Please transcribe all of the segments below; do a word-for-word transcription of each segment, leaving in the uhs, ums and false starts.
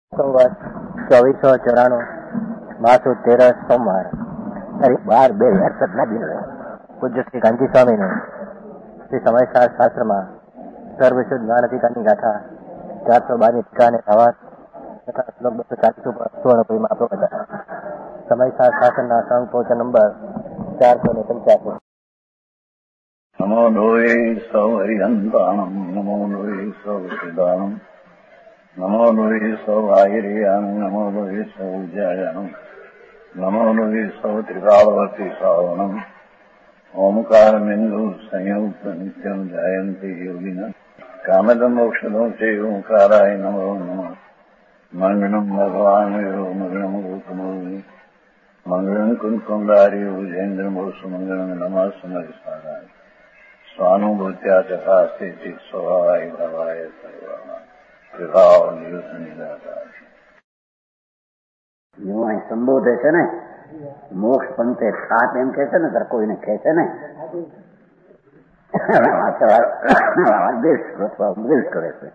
સંવત ચોવીસો ચોરાણું માસુ તેરસ સોમવાર તારીખ બાર બે હજાર સતના દિન પૂજ્ય શ્રી કાંજી સ્વામીનું શ્રી સમયસાર શાસ્ત્રમાં સર્વશુદ્ધ જ્ઞાન અધિકારની ગાથા ચારસો બારની ટીકા અને ભાવાર્થ તથા શ્લોક બસો ચાલીસ ઉપર સુવર્ણપુરીમાં આપણો હતા. સમયસાર શાસનના સંકોચ નંબર ચારસો ને પંચ્યાસી. નમો લોહે સૌ હરિહંતાણમ નમો લોહે સૌ સિદ્ધાણમ નમો લોહે સૌ આયર્યાન નમો લોહે સૌ જયાન નમો લોહે સૌ ત્રિકાળવતી શ્રાવણમ ઓમકાર બિંદુ સંયુક્ત નિત્યમ જયંતી યોગિના કામદમ મોક્ષદો છે ઓંકારાય નમો નમઃ. મંગળમ ભગવાન મંગળમ ગૌતમોની મંગળમ કુંકુંડારી ભુજેન્દ્રમો સુમંગળમ નમઃ સમયસારાય સ્વાનુભૂત્યા ચકાસ્તે સ્વભાવાય ભવાય સર્વમાં વિભાવ નિદાતા. જો અહીં સંબોધે છે ને મોક્ષ પંથે સાત એમ કે છે ને ત્યારે કોઈને કહે છે ને ઉપદેશ કરે છે.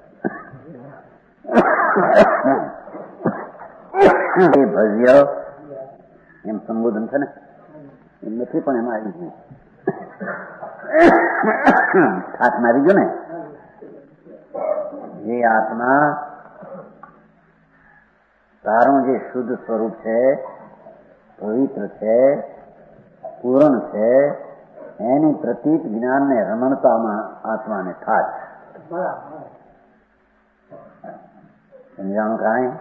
એ ભવ્ય એમ સંબોધન છે ને એમ નથી, પણ એમાં આવી ગયું હાથમાં આવી ગયું ને. જે આત્મા તારું જે શુદ્ધ સ્વરૂપ છે, પવિત્ર છે, પૂર્ણ છે, એની પ્રતીત જ્ઞાનને રમણતામાં આત્માને થાય. સમજાણું કાંઈ?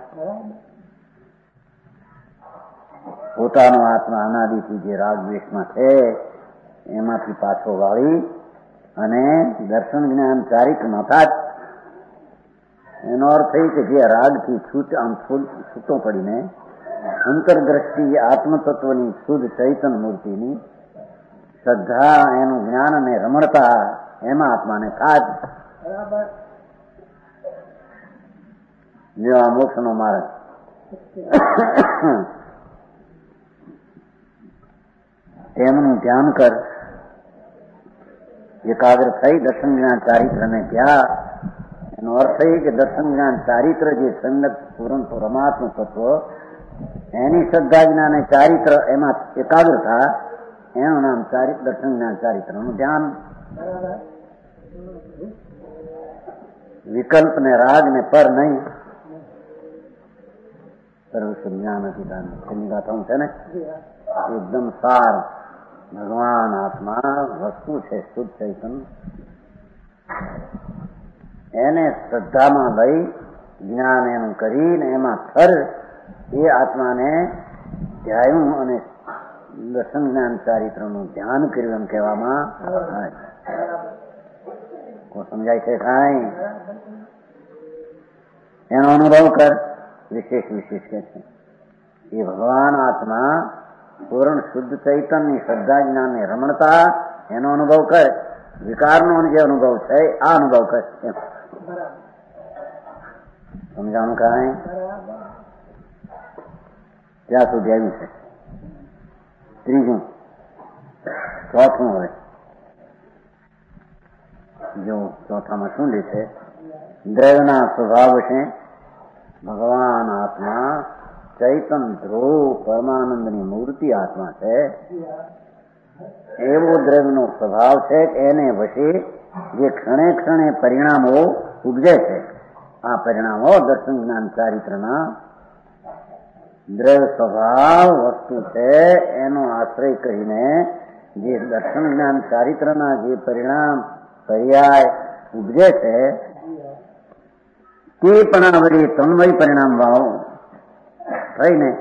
પોતાનો આત્મા અનાદિથી જે રાગ દ્વેષમાં છે એમાંથી પાછો વાળી અને દર્શન જ્ઞાન ચારિત્રમાં થાય. એનો અર્થ એ કે જે રાગથી છૂટ આમ છૂટો પડીને અંતરદ્રષ્ટિ આત્મતત્વની શુદ્ધ ચૈતન મૂર્તિની શ્રદ્ધા, એનું જ્ઞાન અને રમણતા એમાં આત્માને થાય. જો આ મોક્ષનો માર્ગ તેમનું ધ્યાન કર, એકાગ્ર થઈ દર્શન જ્ઞાન ચારિત્રને ત્યાં. એનો અર્થ એ કે દર્શન જ્ઞાન ચારિત્ર જે સંગત પૂરણ પરમાત્મ તત્વ એની શ્રદ્ધા જ્ઞાન અને ચારિત્ર એમાં એકાગ્રતા, એનું નામ ચારિત્ર દર્શન જ્ઞાન ચારિત્રનું ધ્યાન. વિકલ્પ ને રાગ ને પર નહીં. સર્વસ્વ જ્ઞાન અધિદાન એની ગાથાઓ છે ને એકદમ સાર. ભગવાન આત્મા વસ્તુ છે શુદ્ધ ચૈતન, એને શ્રદ્ધામાં લઈ જ્ઞાન એનું કરીને એમાં થર એ આત્માને ધ્યાયું અને દર્શન જ્ઞાન ચારિત્રનું ધ્યાન કર્યું એમ કહેવામાં આવે. સમજાય છે કાંઈ? એનો અનુભવ કર. વિશેષ વિશેષ કે છે એ ભગવાન આત્મા પૂર્ણ શુદ્ધ ચૈતનની શ્રદ્ધા જ્ઞાન ને રમણતા એનો અનુભવ કર. વિકારનો જે અનુભવ છે આ અનુભવ કર. સમજાણું કાંઈ? ત્યાં સુધી આવ્યું છે. ત્રીજું ચોથું હવે જો ચોથામાં શું લે છે? દ્રવ્યના સ્વભાવ છે ભગવાન આત્મા ચૈતન ધ્રુવ પરમાનંદની મૂર્તિ આત્મા છે. એવો દ્રવ્યનો સ્વભાવ છે કે એને વશે જે ક્ષણે ક્ષણે પરિણામો ઉપજે છે. આ પરિણામો દર્શન જ્ઞાન ચારિત્રના દ્રવ્ય સ્વભાવ વસ્તુ છે. એનો આશ્રય કરીને જે દર્શન જ્ઞાન ચારિત્રના જે પરિણામ પર્યાય ઉપજે છે તે પણ વળી તન્મય પરિણામ ભાવ થઈને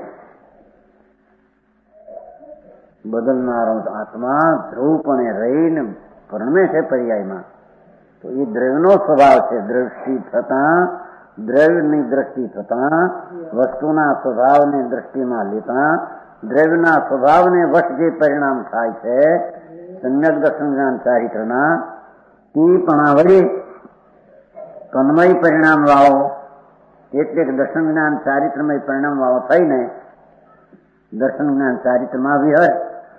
બદલનારો આત્મા ધ્રુવપણે રહીને પરણમે છે પર્યાયમાં. તો એ દ્રવ્યનો સ્વભાવ છે. દ્રષ્ટિ થતા દ્રવ્યની દ્રષ્ટિ થતા વસ્તુના સ્વભાવને દ્રષ્ટિમાં લેતા દ્રવ્યના સ્વભાવને વશ જે પરિણામ થાય છે સમ્યક દર્શન જ્ઞાન ચારિત્રના તે પણ વળી તન્મય પરિણામ વાળો એટલે કે દર્શન જ્ઞાન ચારિત્રમય પરિણામ વાળો થઈને દર્શન જ્ઞાન ચારિત્રમાં વિહર.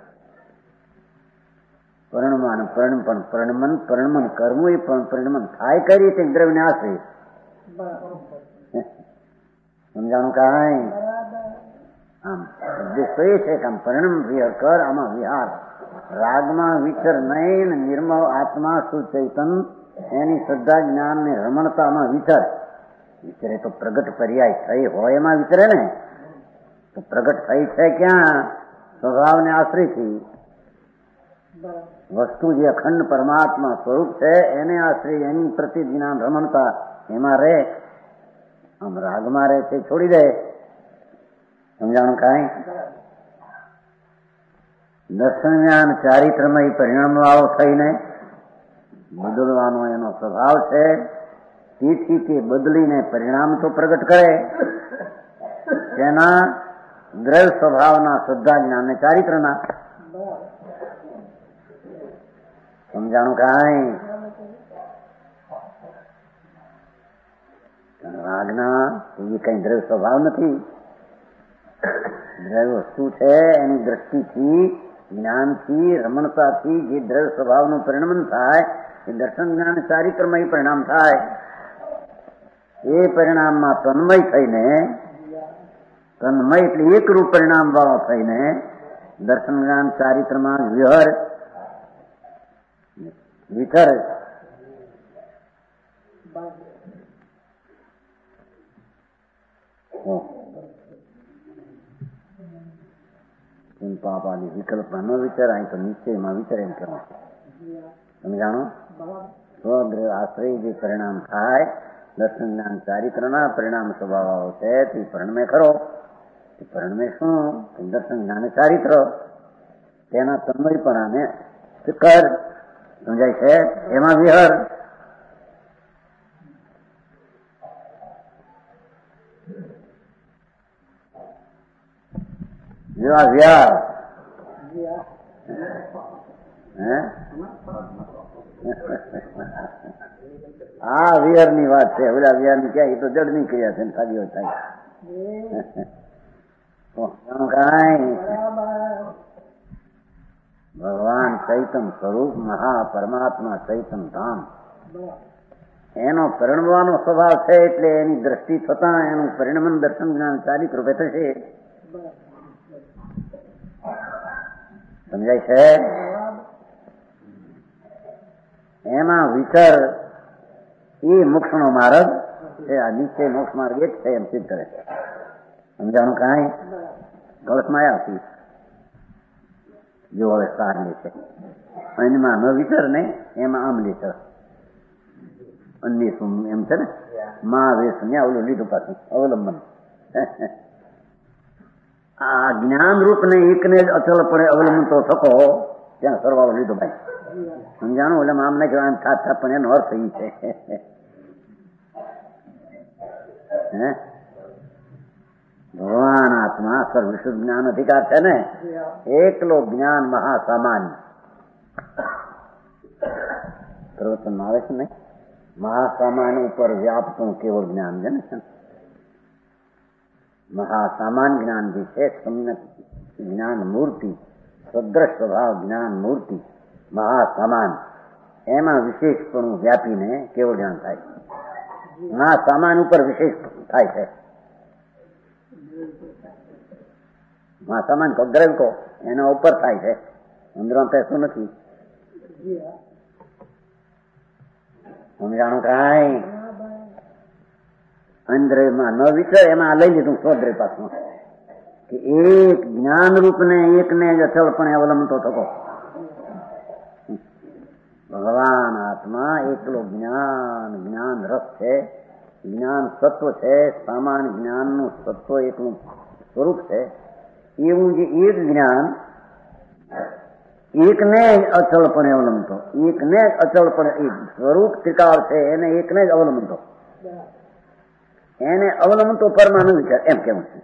પરિણમાન પરિણમન પરિણમન પરિણમન કરવું એ પણ પરિણમન થાય કરી તે દ્રવ્યને આશ્રય સમજાણું કાંઈ? આમ ઉદ્દેશ તો એ છે કે આમ પરિણામ વિહાર કર, આમાં વિહાર રાગમાં વિચર નહીં, નિર્મળ આત્મા સુચૈતન એની શ્રદ્ધા જ્ઞાન ને રમણતામાં વિચર. વિચરે તો પ્રગટ પર્યાય થઈ હોય એમાં વિચરે ને, તો પ્રગટ થઈ છે ક્યાં? સ્વભાવને આશ્રયથી. વસ્તુ જે અખંડ પરમાત્મા સ્વરૂપ છે એને આશ્રય, એની પ્રતિ જ્ઞાન રમણતા એમાં રહે. આમ રાગમાં રહે છે છોડી દે. સમજાણું કાંઈ? દર્શન જ્ઞાન ચારિત્રમય પરિણામ વાળો થઈને બદલવાનો એનો સ્વભાવ છે. તેથી તે બદલીને પરિણામ તો પ્રગટ કરે તેના દ્રવ્ય સ્વભાવના શ્રદ્ધા જ્ઞાન ને ચારિત્રના. સમજાણું કાંઈ? રાગના એ કઈ દ્રવ્ય સ્વભાવ નથી. દ્રવ્ય વસ્તુ છે એની દ્રષ્ટિથી જ્ઞાનથી રમણતાથી જે દ્રવ્ય સ્વભાવનું પરિણમન થાય એ દર્શન જ્ઞાન ચારિત્રમય પરિણામ થાય. એ પરિણામમાં તન્મય થઈને, તન્મય એટલે એકરૂપ પરિણામ વાળો થઈને દર્શન જ્ઞાન ચારિત્રમાં વિહર વિચર. પાપાની વિકલ્પમાં ન વિચારાય તો નિશ્ચયમાં વિચારે એમ કેવું. સમજાણો? સ્વદ્રવ્ય આશ્રય જે પરિણામ થાય દર્શન જ્ઞાન ચારિત્રના પરિણામ સ્વભાવ છે તે પરિણમે ખરો. તે પરિણમે શું? દર્શન જ્ઞાન ચારિત્ર તેના તન્મયપણાને કર. સમજાય છે? એમાં વિહર. જેવા વ્યાર આ વિહર ની વાત છે. ઓલા વિહાર ની ક્યાં? એ તો જડ ની ક્રિયા છે, સાદી થાય. કાંઈ ભગવાન ચૈતન સ્વરૂપ મહા પરમાત્મા ચૈતન ધામ એનો પરિણમવાનો સ્વભાવ છે. એટલે એની દ્રષ્ટિ થતા એનું પરિણમન દર્શન જ્ઞાન ચારિત્ર રૂપે થશે. સમજાય છે? એમાં વિચાર એ મોક્ષ નો માર્ગ છે. આ નિશ્ચય મોક્ષ માર્ગ એ જ છે એમ સિદ્ધ કરે. સમજાણું કાંઈ? કળશમાં આવ્યા જો હવે સાર લે છે એમાં ન વિચાર ને એમાં આમ લે છે. અન્ય શું એમ છે ને મા વેસ ને ઓલું લીધું પાછું અવલંબન. આ જ્ઞાન રૂપ ને એકને જ અચલપણે અવલંબન તો થકો ત્યાં સરવાળો લીધો ભાઈ. સમજાણું? એટલે આમ નહીં કહેવાય થાત થાત પણ એનો અર્થ એ છે. હે ભગવાન આત્મા સર્વવિશુદ્ધ જ્ઞાન અધિકાર છે ને, એકલો જ્ઞાન મહાસામાન્ય. પ્રવચનમાં આવે છે ને મહાસામાન્ય ઉપર વ્યાપતું કેવળ જ્ઞાન છે ને. મહાસામાન્ય જ્ઞાન જે છે સમ્યક જ્ઞાન મૂર્તિ, સદ્રશ સ્વભાવ જ્ઞાન મૂર્તિ મહાસામાન, એમાં વિશેષપણું વ્યાપીને કેવળ જ્ઞાન થાય. મહાસામાન ઉપર વિશેષ થાય છે. મહાસામાન કો દ્રવ્ય કો એના ઉપર થાય છે, અંદરમાં પેસું નથી. સમજાણું કાંઈ? અંદ્રયમાં ન વિચાર એમાં લઈ લીધું સ્વદ્રય પાછું કે એક જ્ઞાન રૂપ ને એકને જ અચળપણે અવલંબતો થકો. ભગવાન આત્મા એકલો જ્ઞાન જ્ઞાન રસ છે, જ્ઞાન સત્વ છે, સામાન્ય જ્ઞાનનું સત્વ એકલું સ્વરૂપ છે. એવું જે એક જ્ઞાન એકને જ અચળપણે અવલંબતો, એકને જ અચળપણે સ્વરૂપ ત્રિકાળ છે એને એકને જ અવલંબતો, એને અવલંબતો પરમાનુ વિચાર એમ કેવું છે.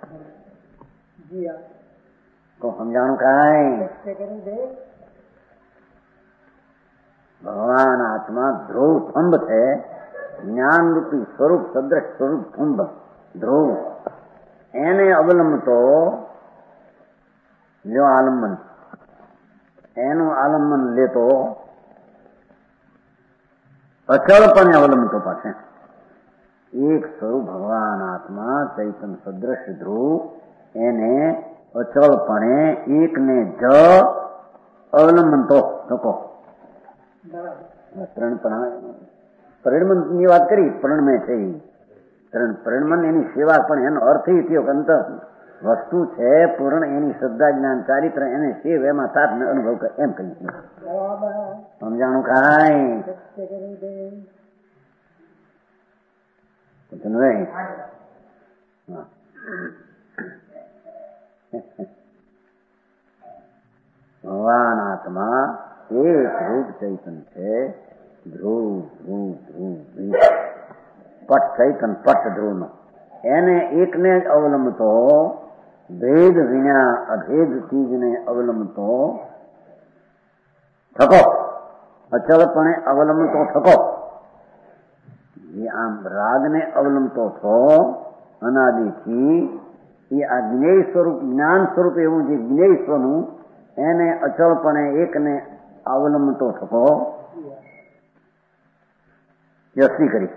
તો સમજાણું કાંઈ? ભગવાન આત્મા ધ્રુવ સ્તંભ છે, જ્ઞાન રૂપી સ્વરૂપ સદ્રશ સ્વરૂપ સ્તંભ ધ્રુવ, એને અવલંબતો લ્યો આલંબન, એનું આલંબન લેતો અચળપણે અવલંબતો પાસે એક સ્વરૂપ ભગવાન આત્મા ચૈતન સદ્રશ ધ્રુવ એને અચળપણે એકને જ અવલંબનતો થકો. ત્રણ પરિણમનની વાત કરી, પરિણમે છે ત્રણ પરિણમન એની સેવા, પણ એનો અર્થ એ થયો કે અંત વસ્તુ છે પૂર્ણ, એની શ્રદ્ધા જ્ઞાન ચારિત્ર એને શિવ એમાં સાત અનુભવ કરે એમ કહી સમજાણું કાંઈ ભગવાન આત્મા એક રૂપ ચૈતન છે. ધ્રુવ ધ્રુવ ધ્રુવ પટ ચૈતન પટ ધ્રુવ નો એને એકને જ અવલંબતો, ભેદ વિના અભેદ ચીજને અવલંબતો થકો, અચળપણે અવલંબતો થકો. જે આમ રાગને અવલંબતો થો અનાદિથી, એ આ જ્ઞેય સ્વરૂપ જ્ઞાન સ્વરૂપ એવું જે જ્ઞેય સ્વનું એને અચળપણે એકને અવલંબતો થકો યસ્વી કરી.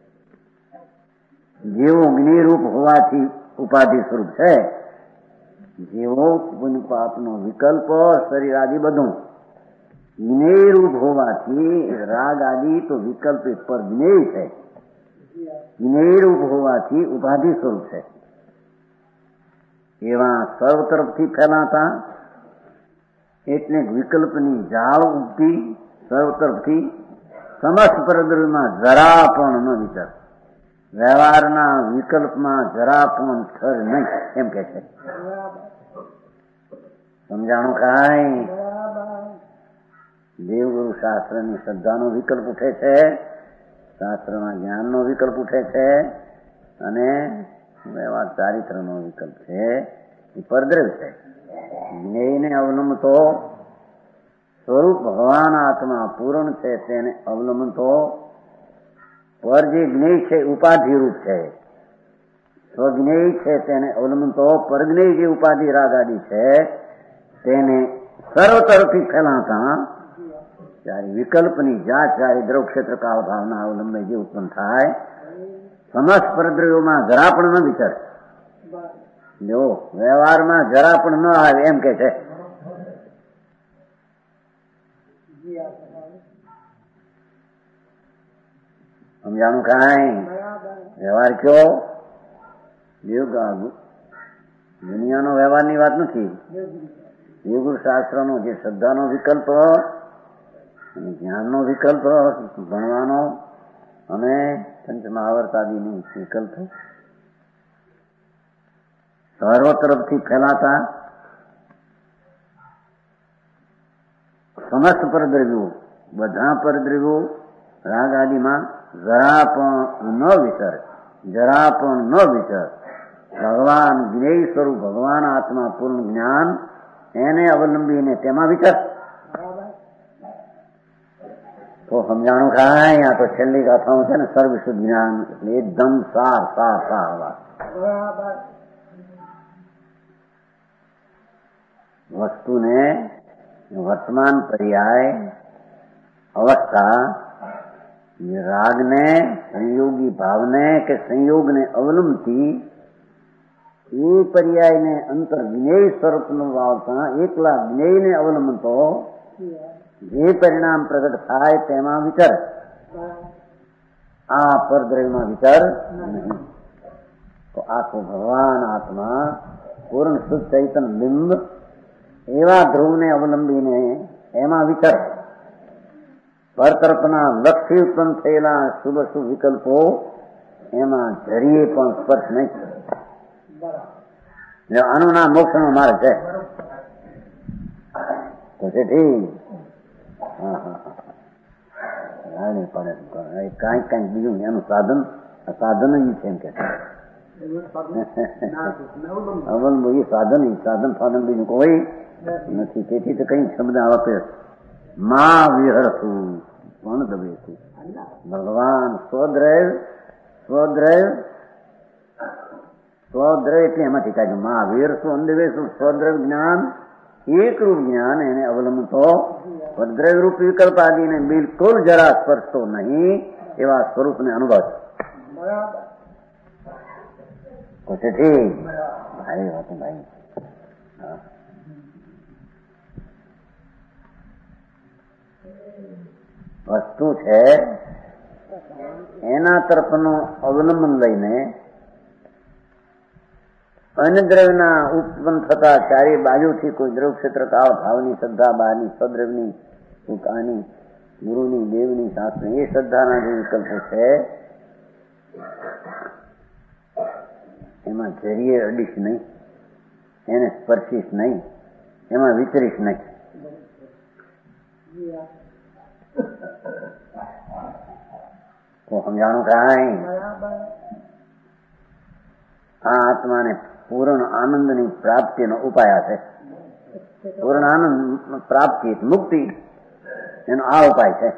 જેવો જ્ઞેય રૂપ હોવાથી ઉપાધિ સ્વરૂપ છે, જેવો પુણ્ય પાપનો વિકલ્પ શરીર આદિ બધું જ્ઞેય રૂપ હોવાથી, રાગ આદિ તો વિકલ્પ પર જ્ઞેય છે, જ્ઞેય રૂપ હોવાથી ઉપાધિ સ્વરૂપ છે. એવા સર્વ તરફથી ફેલાતા એટલે વિકલ્પની જાળ ઉગતી સર્વ તરફથી સમસ્ત પરદ્રવ્યમાં જરા પણ ન વિચાર, વ્યવહારના વિકલ્પમાં જરા પણ સ્થળ નહીં એમ કે છે. સમજાણું કાંઈ? દેવગુરુ શાસ્ત્રની શ્રદ્ધાનો વિકલ્પ ઉઠે છે, શાસ્ત્રના જ્ઞાનનો વિકલ્પ ઉઠે છે, અને વ્યવહાર ચારિત્રનો વિકલ્પ છે એ પરદ્રવ્ય છે. જ્ઞેયને અવલંબતો સ્વરૂપ ભગવાન આત્મા પૂર્ણ છે તેને અવલંબતો પર જે જ્ઞેય છે ઉપાધિ રૂપ છે, સ્વજ્ઞેય છે તેને અવલંબતો પરજ્ઞેય જે ઉપાધિ રાગાદી છે તેને સર્વ તરફથી ફેલાતા ત્યારે વિકલ્પની જાત જ્યારે દ્રવ ક્ષેત્ર કાળ ભાવના અવલંબે જે ઉત્પન્ન થાય, સમસ્ત પરદ્રવ્યોમાં જરા પણ ન વિચાર, જો વ્યવહારમાં જરા પણ ન આવે એમ કે છે. સમજાણું કાંઈ? વ્યવહાર કયો યોગ દુનિયાનો વ્યવહારની વાત નથી. યોગુર શાસ્ત્રનો જે શ્રદ્ધાનો વિકલ્પ અને જ્ઞાનનો વિકલ્પ, ભણવાનો અને પંચમહાવર્ત આદિનો વિકલ્પ સર્વ તરફથી ફેલાતા સમસ્ત પરદ્રવ્યો, બધા પરદ્રવ્યો રાગ આદિમાં જરા પણ ન વિચાર, જરા પણ ન વિચાર. ભગવાન જ્ઞેય સ્વરૂપ ભગવાન આત્મા પૂર્ણ જ્ઞાન એને અવલંબીને તેમાં વિચાર. તો સમજાણું કાંઈ? આ તો છેલ્લી ગાથાઓ છે ને સર્વશુદ્ધ જ્ઞાન, એટલે એકદમ સાર સાર સાર વાત. વસ્તુને વર્તમાન પર્યાય અવસ્થા રાગને સંયોગી ભાવને કે સંયોગને અવલંબતી એ પર્યાયને અંતર જ્ઞેય સ્વરૂપનું વાવતા એકલા જ્ઞેયને અવલંબતો જે પરિણામ પ્રગટ થાય તેમાં વિચાર, આ પરદ્રવ્યમાં વિચાર નહીં. તો આખો ભગવાન આત્મા પૂર્ણ શુદ્ધ ચૈતન બિંબ એવા ધ્રુવને અવલંબીને એમાં વિચાર. પરતરફના લક્ષ્ય ઉત્પન્ન થયેલા શુભ શુભ વિકલ્પો એમાં જરીએ પણ સ્પર્શ નહીં. આનું નામ મોક્ષનો માર્ગ છે. તો છે ઠીક. હા હા હા નહીં પડે કાંઈક કાંઈક બીજું એનું સાધન સાધન જ છે એમ કે અવલંબ એ સાધન સાધન સાધન બીજું કોઈ નથી. તેથી તો કઈ શબ્દ આપે મા વિહળતું પણ દબેતું. ભગવાન સ્વદ્રવ સ્વદ્રવ સ્વદ્રવ એટલે એમાંથી કાઢ્યું મા વીરશું અંધવેશું સ્વદ્રવ જ્ઞાન એકરૂપ જ્ઞાન એને અવલંબતો દ્રવ્ય રૂપ વિકલ્પ આદિને બિલકુલ જરા સ્પર્શતો નહીં એવા સ્વરૂપને અનુભવ. પછી ઠીક ભાઈ હતું ભાઈ. વસ્તુ છે એના તરફનું અવલંબન લઈને અન્ય દ્રવ્યના ઉત્પન્ન થતા ચારે બાજુથી કોઈ દ્રવ ક્ષેત્ર કાળ ભાવની શ્રદ્ધા બહારની સદ્રવની આની ગુરુની દેવની શાસ્ત્રની એ શ્રદ્ધાના જે વિકલ્પો છે એમાં જરીએ અડીશ નહીં, એને સ્પર્શીશ નહીં, એમાં વિચરીશ નહીં. તો સમજાણું કાંઈ આ આત્માને પૂર્ણ આનંદની પ્રાપ્તિનો ઉપાય છે. પૂર્ણ આનંદ પ્રાપ્તિ મુક્તિ એનો આ ઉપાય છે.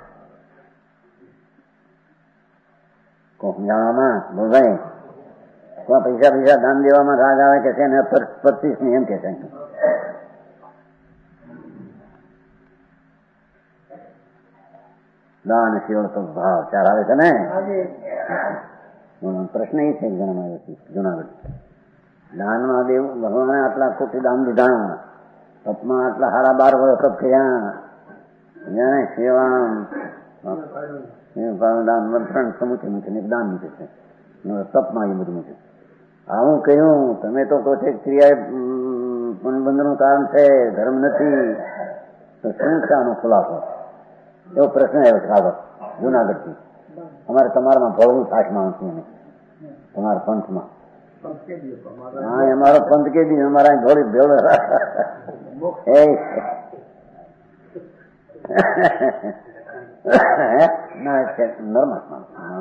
સમજાવવામાં બોલાય પૈસા પૈસા દાન દેવામાં રાગ આવે કે છે ને પચીસ ની એમ કે છે. દાન શિવળ તો ભાવ ચાર આવે છે ને. પ્રશ્ન એ છે જણાવ્યો છે જુનાગઢ દાનમાં દેવું ભગવાને આટલા કોટી દાન દીધા, તપમાં આટલા સાડા બાર વર્ષ તપ થયા, જાણે સેવા દાન મંત્રણ સમુચે મૂકે દાન મૂકે છે તપમાં એ બધું મૂકે. આવું કહ્યું તમે તો કહો છો ક્રિયા બંધનું કારણ છે, ધર્મ નથી, તો શું છે આનો ખુલાસો? એવો પ્રશ્ન આવ્યો છે આગળ જુનાગઢથી. અમારે તમારામાં ભળવું સાસમાં નથી અમે તમારા પંથમાં. હા અમારો પંથ કે દી અમારા થોડી ભેળો નર્મા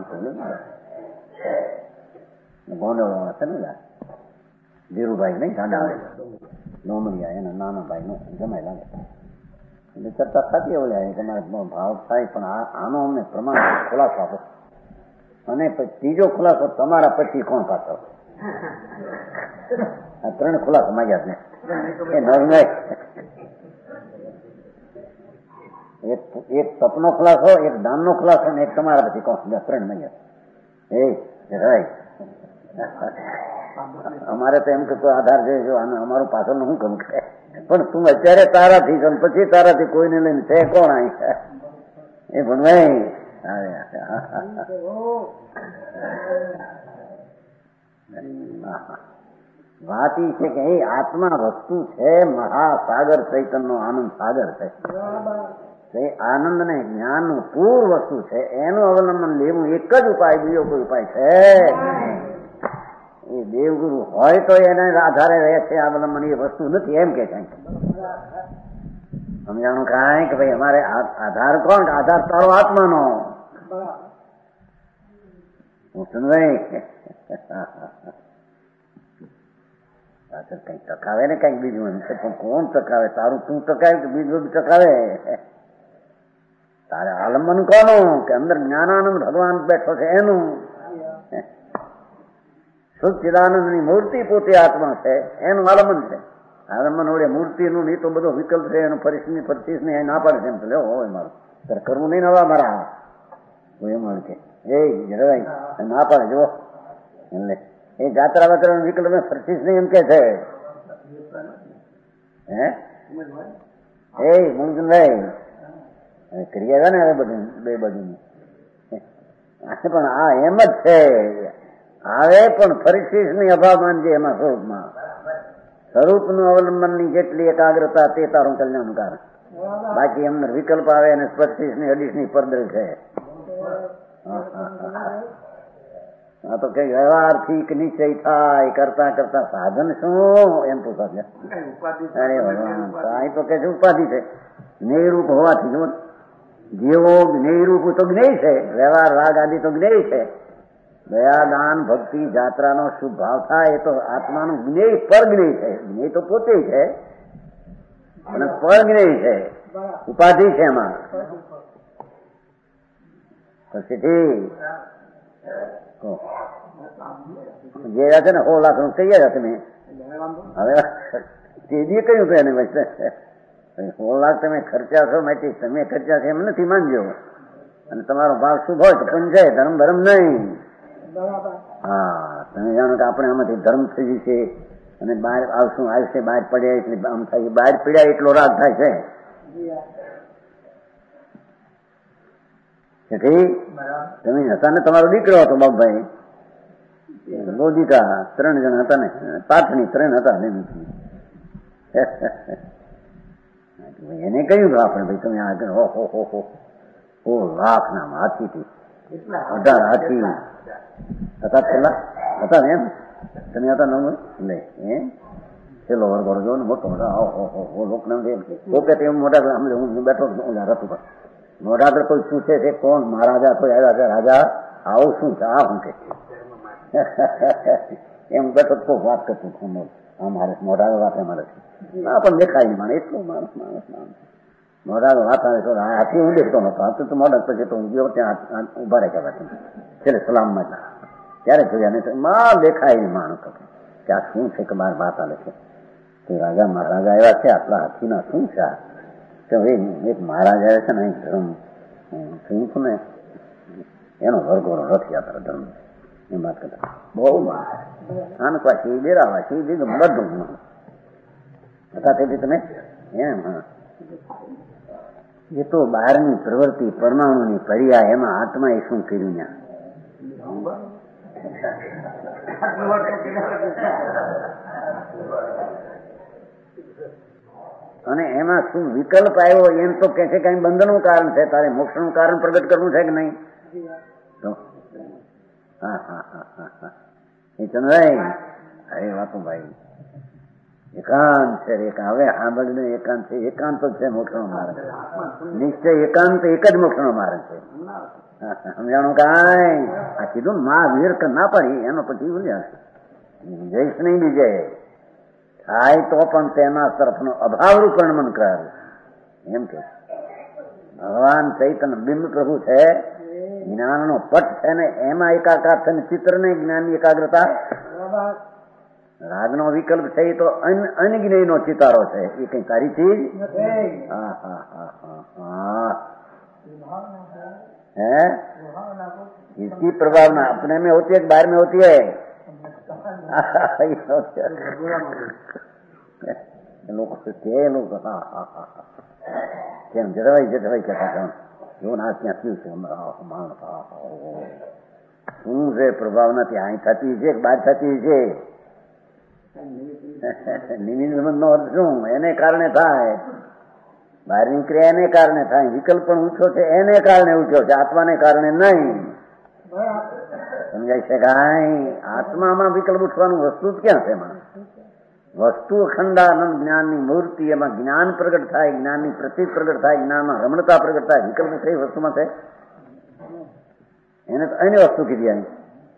ગોંડલ હશે ને ધીરુભાઈ નહીં સાડા નોમડિયા એના નાના ભાઈ નો જમાઈ લાગે એટલે ચર્ચા થતી એવું લાગે તમારે ભાવ થાય. પણ આનો અમને પ્રમાણ ખુલાસો આપો અને ત્રીજો ખુલાસો તમારા પછી કોણ પાછળ? આ ત્રણ ખુલાસો માંગ્યા ને એ નર્મય એક તપનો ખુલાસો, એક દાનનો ખુલાસો ને એક તમારા પછી કોણ? ત્રણ માંગ્યા. એ રાઈટ. અમારે તો એમ કે કોઈ આધાર છે અમારું પાછળનું શું કરું છે, પણ તું અત્યારે તારાથી છો પછી તારાથી કોઈને લઈને છે કોણ આવી એ ભણવાય. વાત એ છે કે એ આત્મા વસ્તુ છે, મહાસાગર ચૈતન્ય આનંદ સાગર છે. એ આનંદ ને જ્ઞાન નું પૂર વસ્તુ છે, એનું અવલંબન લેવું એક જ ઉપાય, બીજો કોઈ ઉપાય છે. એ દેવગુરુ હોય તો એના આધારે રહે છે અવલંબન, એ વસ્તુ નથી એમ કે છે. સમજાણું કાંઈ કે ભાઈ અમારે આધાર કોણ? આધાર તારો આત્માનો. ભાઈ કઈક ટકાવે ને કઈક બીજું એમ છે, પણ કોણ ટકાવે? તારું તું ટકાવે કે બીજું ટકાવે? તારે આલંબન કોનું? કે અંદર જ્ઞાનાનંદ ભગવાન બેઠો છે એનું. સચ્ચિદાનંદ ની મૂર્તિ પોતે આત્મા છે, એનું આલંબન છે. આલંબન વડે મૂર્તિનું નહીં તો બધો વિકલ્પ છે એનું. પરિસ્થિતિ પચીસ ને ના પાડે છે એમ તો લેવો હોય મારું તારે કરવું નહીં નવા મારા એમ કે એ જળવાઈ ના પાડે જુઓ એટલે એ જાત્રા વાત્રા નો વિકલ્પ પચીસ નહીં એમ કે છે. હે એ મુંજભાઈ ક્રિયા ને હવે બધું બે બધું પણ આ એમ જ છે આવે પણ ફરીથી ની અભાવ માનજે એમાં સ્વરૂપમાં. સ્વરૂપનું અવલંબનની જેટલી એકાગ્રતા તે તારું કલ્યાણનું કારણ. બાકી એમને વિકલ્પ આવે અને પચીસ ની અઢીસ ની પડદર છે. આ તો કઈ વ્યવહારથી નિશ્ચય થાય કરતા કરતા સાધન શું એમ પૂછા. અરે ભગવાન તો કે છે ઉપાધિ છે જ્ઞેયરૂપ હોવાથી જો જેવો જ્ઞેયરૂપ તો જ્ઞેય છે, વ્યવહાર રાગ આદિ તો જ્ઞેય છે. દયા દાન ભક્તિ જાત્રાનો શુભ ભાવ થાય એ તો આત્માનું જ્ઞેય પરજ્ઞેય છે. જ્ઞેય તો પોતે છે અને પરજ્ઞેય છે, ઉપાધિ છે એમાં. પછી જે છે ને સો લાખ નું કહી ગયા તમે હવે તેજી કયું કે એને સો લાખ તમે ખર્ચા છો માટે તમે ખર્ચા છે એમ નથી માનજો. અને તમારો ભાવ શુભ હોય તો પંચાય ધર્મ ધર્મ નહીં હા, તમે જાણો કે આપણે આમાંથી ધર્મ થઈ છે અને બહાર આવશું આવશે બહાર પડ્યા એટલે આમ થાય, બહાર પડ્યા એટલો રાગ થાય છે. તમે હતા ને, તમારો દીકરો હતો બાપભાઈ, ગોદિકા ત્રણ જણા હતા ને, પાઠની ત્રણ હતા ને. એને કહ્યું કે આપણે ભાઈ તમે આગળ હો હો હો હો હો લાખ ના હાથીથી અઢાર હાથી હતા પેલા હતા ને, એમ તમે હતા ન લે એ પેલો વર્ગો જો ને મોટો મોટા મોટા હું બેઠો રથ ઉપર મોઢા આગળ કોઈ પૂછે છે કોણ મહારાજા કોઈ આવ્યા છે, રાજા આવું શું છે, આ શું છે એમ બેઠો તો વાત કરતું મારે મોઢા વાત મારે આ પણ દેખાય નહીં મારે એટલું માણસ માણસ માણસ મોઢા વાત આવે હાથી હું દેખતો નતો, હાથું તો મોઢા પછી તો હું ગયો ત્યાં ઉભા રહે કહેવાય છેલ્લે સલામમાં ત્યારે જોયા નહીં માં દેખાય નહીં માણસ કે આ શું છે કે મારે વાત આવે છે તે રાજા મહારાજા આવ્યા છે, આટલા હાથીના શું છે આ તો એક મહારાજ આવે છે ને ધર્મ શું છું ને એનો વર્ગોનો રથયાત્રા ધર્મ એ વાત કરતા બહુ આનકવાસી બેરાવાસી બીજું બધું હતા તેથી તમે એમ હા એ તો બહારની પ્રવૃત્તિ પરમાણુની પર્યા એમાં આત્મા એ શું કર્યું ત્યાં અને એમાં શું વિકલ્પ આવ્યો એમ તો કે છે કઈ બંધનનું કારણ છે, તારે મોક્ષનું કારણ પ્રગટ કરવું છે કે નહીં? તો હા હા હા હા હા એ ચંદ્રભાઈ અરે વાતો ભાઈ એકાંત છે, હવે સાંભળીને એકાંત છે, એકાંત જ છે મોક્ષનો માર્ગ, નિશ્ચય એકાંત એક જ મોક્ષનો માર્ગ છે. સમજાણું કાંઈ આ કીધું મહાવીર ના પડી એનો પછી ભૂલ્યા જઈશ નહીં બીજે થાય તો પણ તેના તરફનો અભાવનું પરિણમન કરાવ્યું એમ કે ભગવાન ચૈતન્ય બિંબ પ્રભુ છે, જ્ઞાનનો પટ છે ને એમાં એકાકાર છે ને ચિત્ર ને જ્ઞાનની એકાગ્રતા, રાગનો વિકલ્પ છે એ તો અનજ્ઞેય નો ચિતારો છે, એ કઈ તારી ચીજ હા હા હા હા है इसकी प्रभावना अपने में होती है कि बाहर में होती है? लोग के लोग हाँ हाँ हाँ કેમ જરવાઈ જરવાઈ કહેતા જો ના ત્યાં થયું છે શું છે પ્રભાવના ત્યાં થતી છે બહાર થતી છે? નિમિત્ત નો અર્થ શું? એને કારણે થાય, બહારની ક્રિયા એને કારણે થાય, વિકલ્પ પણ ઊંચો છે એને કારણે ઊંચો છે, આત્માને કારણે નહીં. સમજાય છે કાંઈ? આત્મામાં વિકલ્પ ઉઠવાનું વસ્તુ જ ક્યાં છે? એમાં વસ્તુ અખંડાનંદ જ્ઞાનની મૂર્તિ, એમાં જ્ઞાન પ્રગટ થાય, જ્ઞાનની પ્રતીક પ્રગટ થાય, જ્ઞાનમાં રમણતા પ્રગટ થાય, વિકલ્પ કઈ વસ્તુમાં છે? એને તો એની વસ્તુ કીધી આની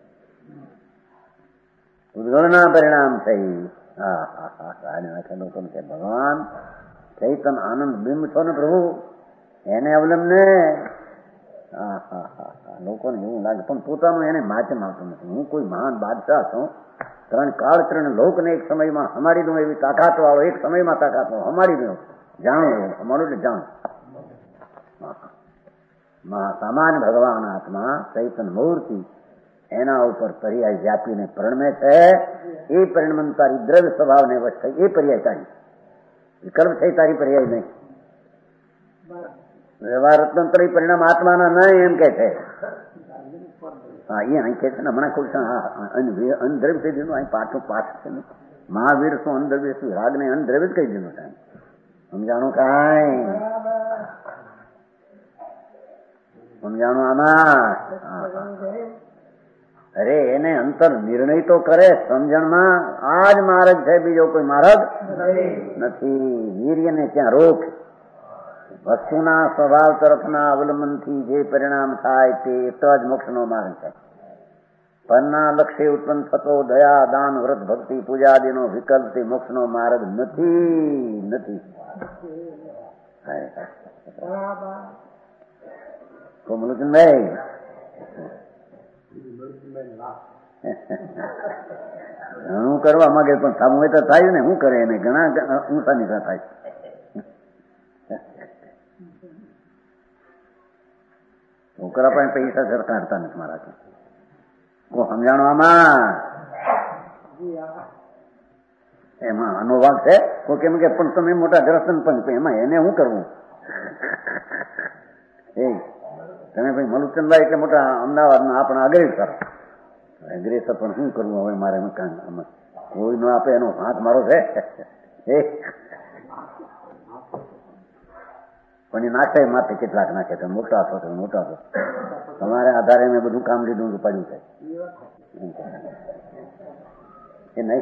ઉદ્ગલના પરિણામ થઈ. હા હા હા સારી નાખે લોકો છે ભગવાન ચૈતન આનંદ બિંબ છો ને પ્રભુ, એને અવલંબને. હા હા હા હા લોકોને એવું લાગે પણ પોતાનું એને માચમ આવતું નથી. હું કોઈ મહાન બાદશાહ છું, ત્રણ કાળ ત્રણ લોકને એક સમયમાં હમારી દઉં એવી તાકાત વાળો, એક સમયમાં તાકાત વાળો હમારી દઉં, જાણું અમારું એટલે જાણું. સામાન્ય ભગવાન આત્મા ચૈતન મૂર્તિ એના ઉપર પર્યાય વ્યાપીને પરણમે છે. એ પરિણમન તારી દ્રવ્ય સ્વભાવને વશ થઈ, એ પર્યાય તારી વિકલ્પ થઈ, તારી પર્યાય નહીં. વ્યવહાર રત્નંતરી પરિણામ આત્માના નહીં એમ કે છે. હા એ અહીં કે છે ને હમણાં ખુશ અનદ્રવ્ય કહી દીધું, અહીં પાછું પાઠ છે ને મહાવીર શું અનદ્રવ્ય શું રાગ ને અનદ્રવ્ય જ કહી દીધું છે. સમજાણું કાંઈ? સમજાણું આમાં? અરે એને અંતર નિર્ણય તો કરે સમજણમાં, આ જ માર્ગ છે, બીજો કોઈ માર્ગ નથી. વીર્યને ત્યાં રોક, વસ્તુના સ્વભાવ તરફના અવલંબનથી જે પરિણામ થાય તે એક જ મોક્ષનો માર્ગ છે. પરના લક્ષ્ય ઉત્પન્ન થતો દયા દાન વ્રત ભક્તિ પૂજાદિનો વિકલ્પથી મોક્ષનો માર્ગ નથી નથી. કોમલુચનભાઈ ઘણું કરવા માંગે પણ સામું તો થાય ને, શું કરે એને ઘણા ઊંચા નીચા થાય. છોકરા પણ પૈસા સરકારતા નથી મારા. કોઈ સમજાણો આમાં? એમાં આનો ભાગ છે. કોઈ કેમ કે પણ તમે મોટા ગ્રસ્તન પણ એમાં એને શું કરવું? એ તમે ભાઈ મલુચંદભાઈ એટલે મોટા અમદાવાદના આપણા અગ્રેસર અગ્રેસર પણ શું કરવું હવે મારે મકાન આમાં કોઈ ન આપે એનો હાથ મારો છે. પણ એ નાખે માથે કેટલાક નાખે તો મોટા છો તો મોટા છો તમારે આધારે મેં બધું કામ લીધું પડ્યું છે એ નહીં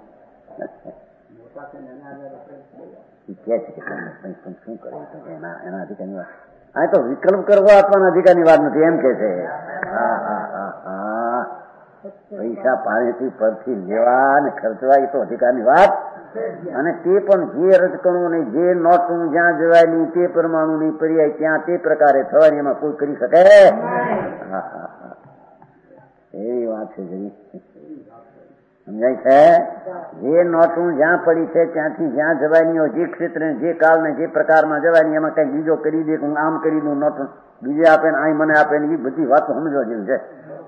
કે છે શું કરે એના એના અધિકારની વાત આ તો વિકલ્પ કરવા આપવાના અધિકારની વાત નથી એમ કે છે. હા હા હા હા પૈસા પાણીથી પરથી લેવા ને ખર્ચવા એ તો અધિકારની વાત. અને તે પણ જે રજકણો ને જે નોટું જ્યાં જવાયેલી તે પરમાણુ ની પર્યાય ત્યાં તે પ્રકારે થવાની એમાં કોઈ કરી શકે? હા હા હા એવી વાત છે જરી સમજાય છે. જે નોટું જ્યાં પડી છે ત્યાંથી જ્યાં જવાની જે ક્ષેત્ર જે કાળ ને જે પ્રકારમાં જવાની એમાં કઈ બીજો કરી દે હું આમ કરી દઉં નોટું બીજે આપે ને આ મને આપે ને એ બધી વાતો સમજવા જેવી છે.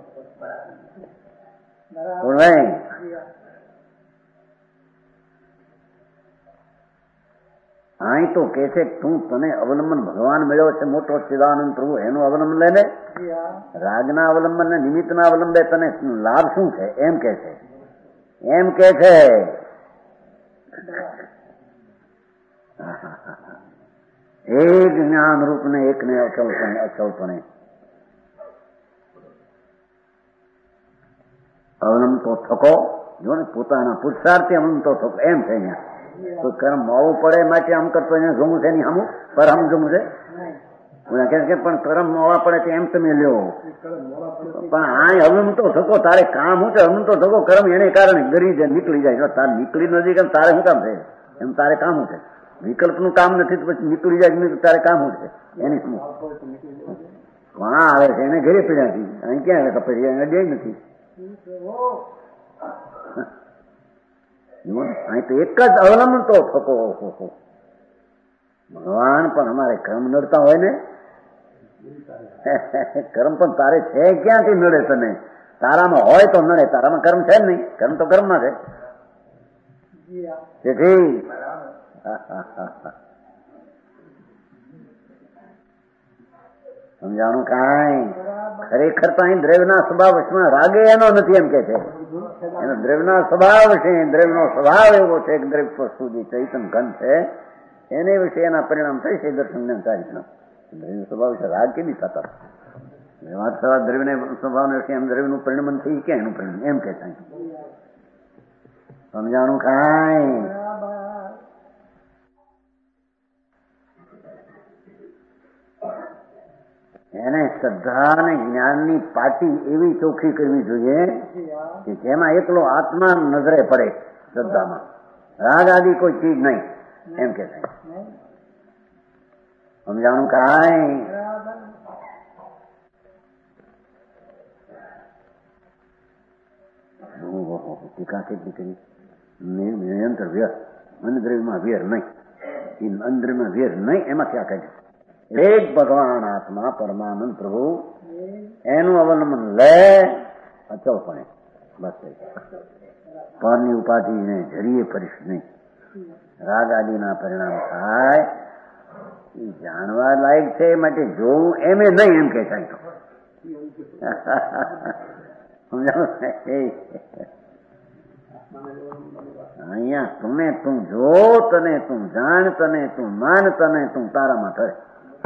અહીં તો કે છે તું તને અવલંબન ભગવાન મળ્યો છે મોટો ચિદાનંદ પ્રભુ એનું અવલંબન લે ને રાગના અવલંબન ને નિમિત્તના અવલંબે તને લાભ શું છે એમ કે છે એમ કે છે. એક જ્ઞાન રૂપ ને એક ને અચળપણે અચળપણે અવલંબતો થકો જો ને પોતાના પુરુષાર્થી અવલંબતો થકો એમ છે. અહીંયા તો કર્મ મોડું પડે માટે આમ કરતો એને જોવું છે નહીં આમું પર આમ જોવું છે પણ કર્મ મોડા પડે તો એમ તમે લ્યો પણ આ અવલંબતો થકો તારે કામ શું છે અવલંબતો થકો કર્મ એને કારણે ગરી જાય નીકળી જાય તારે નીકળી નથી કેમ તારે શું કામ છે એમ તારે કામ શું છે વિકલ્પનું કામ નથી તો પછી નીકળી જાય તારે કામ શું છે એની શું વાં આવે છે એને ઘરે પીડ્યા છે અહીં ક્યાં આવે કપડી એને દે નથી અહીં તો એક જ અવલંબન તો થકો ભગવાન પણ અમારે કર્મ નડતા હોય ને કર્મ પણ તારે છે ક્યાંથી નડે તને તારામાં હોય તો નડે તારામાં કર્મ છે જ નહીં કર્મ તો કર્મમાં છે તેથી સમજાણું કાંઈ ખરેખર તો અહીં દ્રવ્યના સ્વભાવ વશમાં રાગે એનો નથી એમ કે છે એનો દ્રવ્યના સ્વભાવ છે દ્રવ્યનો સ્વભાવ એવો છે કે દ્રવ્ય વસ્તુ જે ચૈતન ઘન છે એને વિશે એના પરિણામ થઈ છે દર્શન ચારિત્રના દ્રવ્ય સ્વભાવ છે રાગ કેવી થતા વાત સવા દ્રવ્ય સ્વભાવ ને એમ દ્રવ્યનું પરિણમન થઈ ક્યાં એનું પરિણામ એમ કે છે સમજાણું કાંઈ એને શ્રદ્ધા અને જ્ઞાનની પાટી એવી ચોખ્ખી કરવી જોઈએ કે જેમાં એકલો આત્મા નજરે પડે શ્રદ્ધામાં રાગ આદિ કોઈ ચીજ નહીં એમ કે છે સમજાણું કાંઈ ટીકા કેટલી કરી નિરંતર વ્યર અંદ્રવ્યમાં વેર નહીં એ અંદ્રમાં વેર નહીં એમાં ક્યાં કહે એક ભગવાન આત્મા પરમાનંદ પ્રભુ એનું અવલંબન લે અચળપણે બસ પરની ઉપાધિને જરીએ પરિશ નહીં રાગ આદિના પરિણામ થાય એ જાણવા લાયક છે માટે જોવું એમે નહીં એમ કે થાય તો સમજાવો અહીંયા તને તું જો તને તું જાણ તને તું માન તને તું તારામાં થશે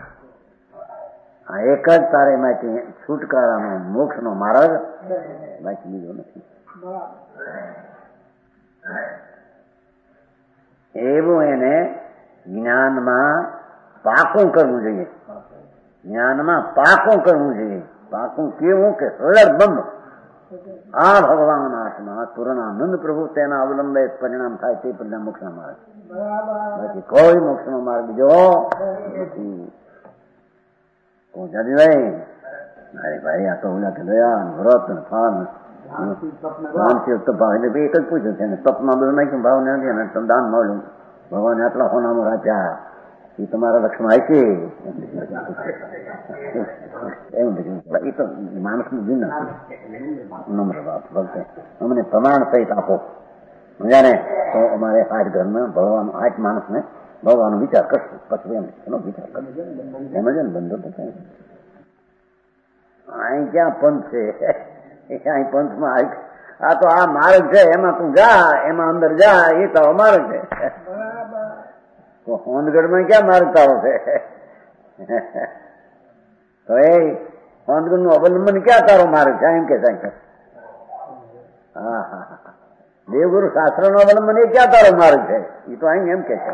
આ એક જ તારે માટે છુટકારાનો મોક્ષનો માર્ગ બાકી બીજો નથી એવું એને જ્ઞાનમાં પાકું કરવું જોઈએ જ્ઞાનમાં પાકું કરવું જોઈએ પાકું કેવું કે સરળ બંધ આ ભગવાન આત્મા પૂર્ણાનંદ પ્રભુ તેના અવલંબે પરિણામ થાય તે પરિણામ મોક્ષનો માર્ગ બાકી કોઈ મોક્ષનો માર્ગ બીજો નથી પહોંચાડી ભાઈ અરે ભાઈ આ તો ઓલા કે દયા વ્રત ફાન માનસિક તપાવ એટલે એક જ પૂછ્યું છે ને તપમાં બધું નાખ્યું ભાવ નથી ને દાન મળ્યું ભગવાન આટલા હોનામાં રાખ્યા એ તમારા લક્ષમાં આવશે એવું એ તો માણસનું દિન નમ્ર વાત ભક્ત અમને પ્રમાણ સહિત આપો જાણે તો અમારે આઠ ઘરમાં ભગવાન આઠ માણસને ભગવાનનો વિચાર કરશું પછી એમ એનો વિચાર કરશું એમ જ ને બંધો તો કઈ અહીં ક્યાં પંથ છે અહીં પંથમાં આ તો આ માર્ગ છે એમાં તું જા એમાં અંદર જા એ તો માર્ગ છે તો હોંદગઢમાં ક્યાં માર્ગ તારો છે તો એ હોંદગઢ નું અવલંબન ક્યાં તારો માર્ગ છે એમ કે સાહેબ હા હા દેવગુરુ શાસ્ત્ર નો અવલંબન એ ક્યાં તારો માર્ગ છે એ તો અહીં એમ કે છે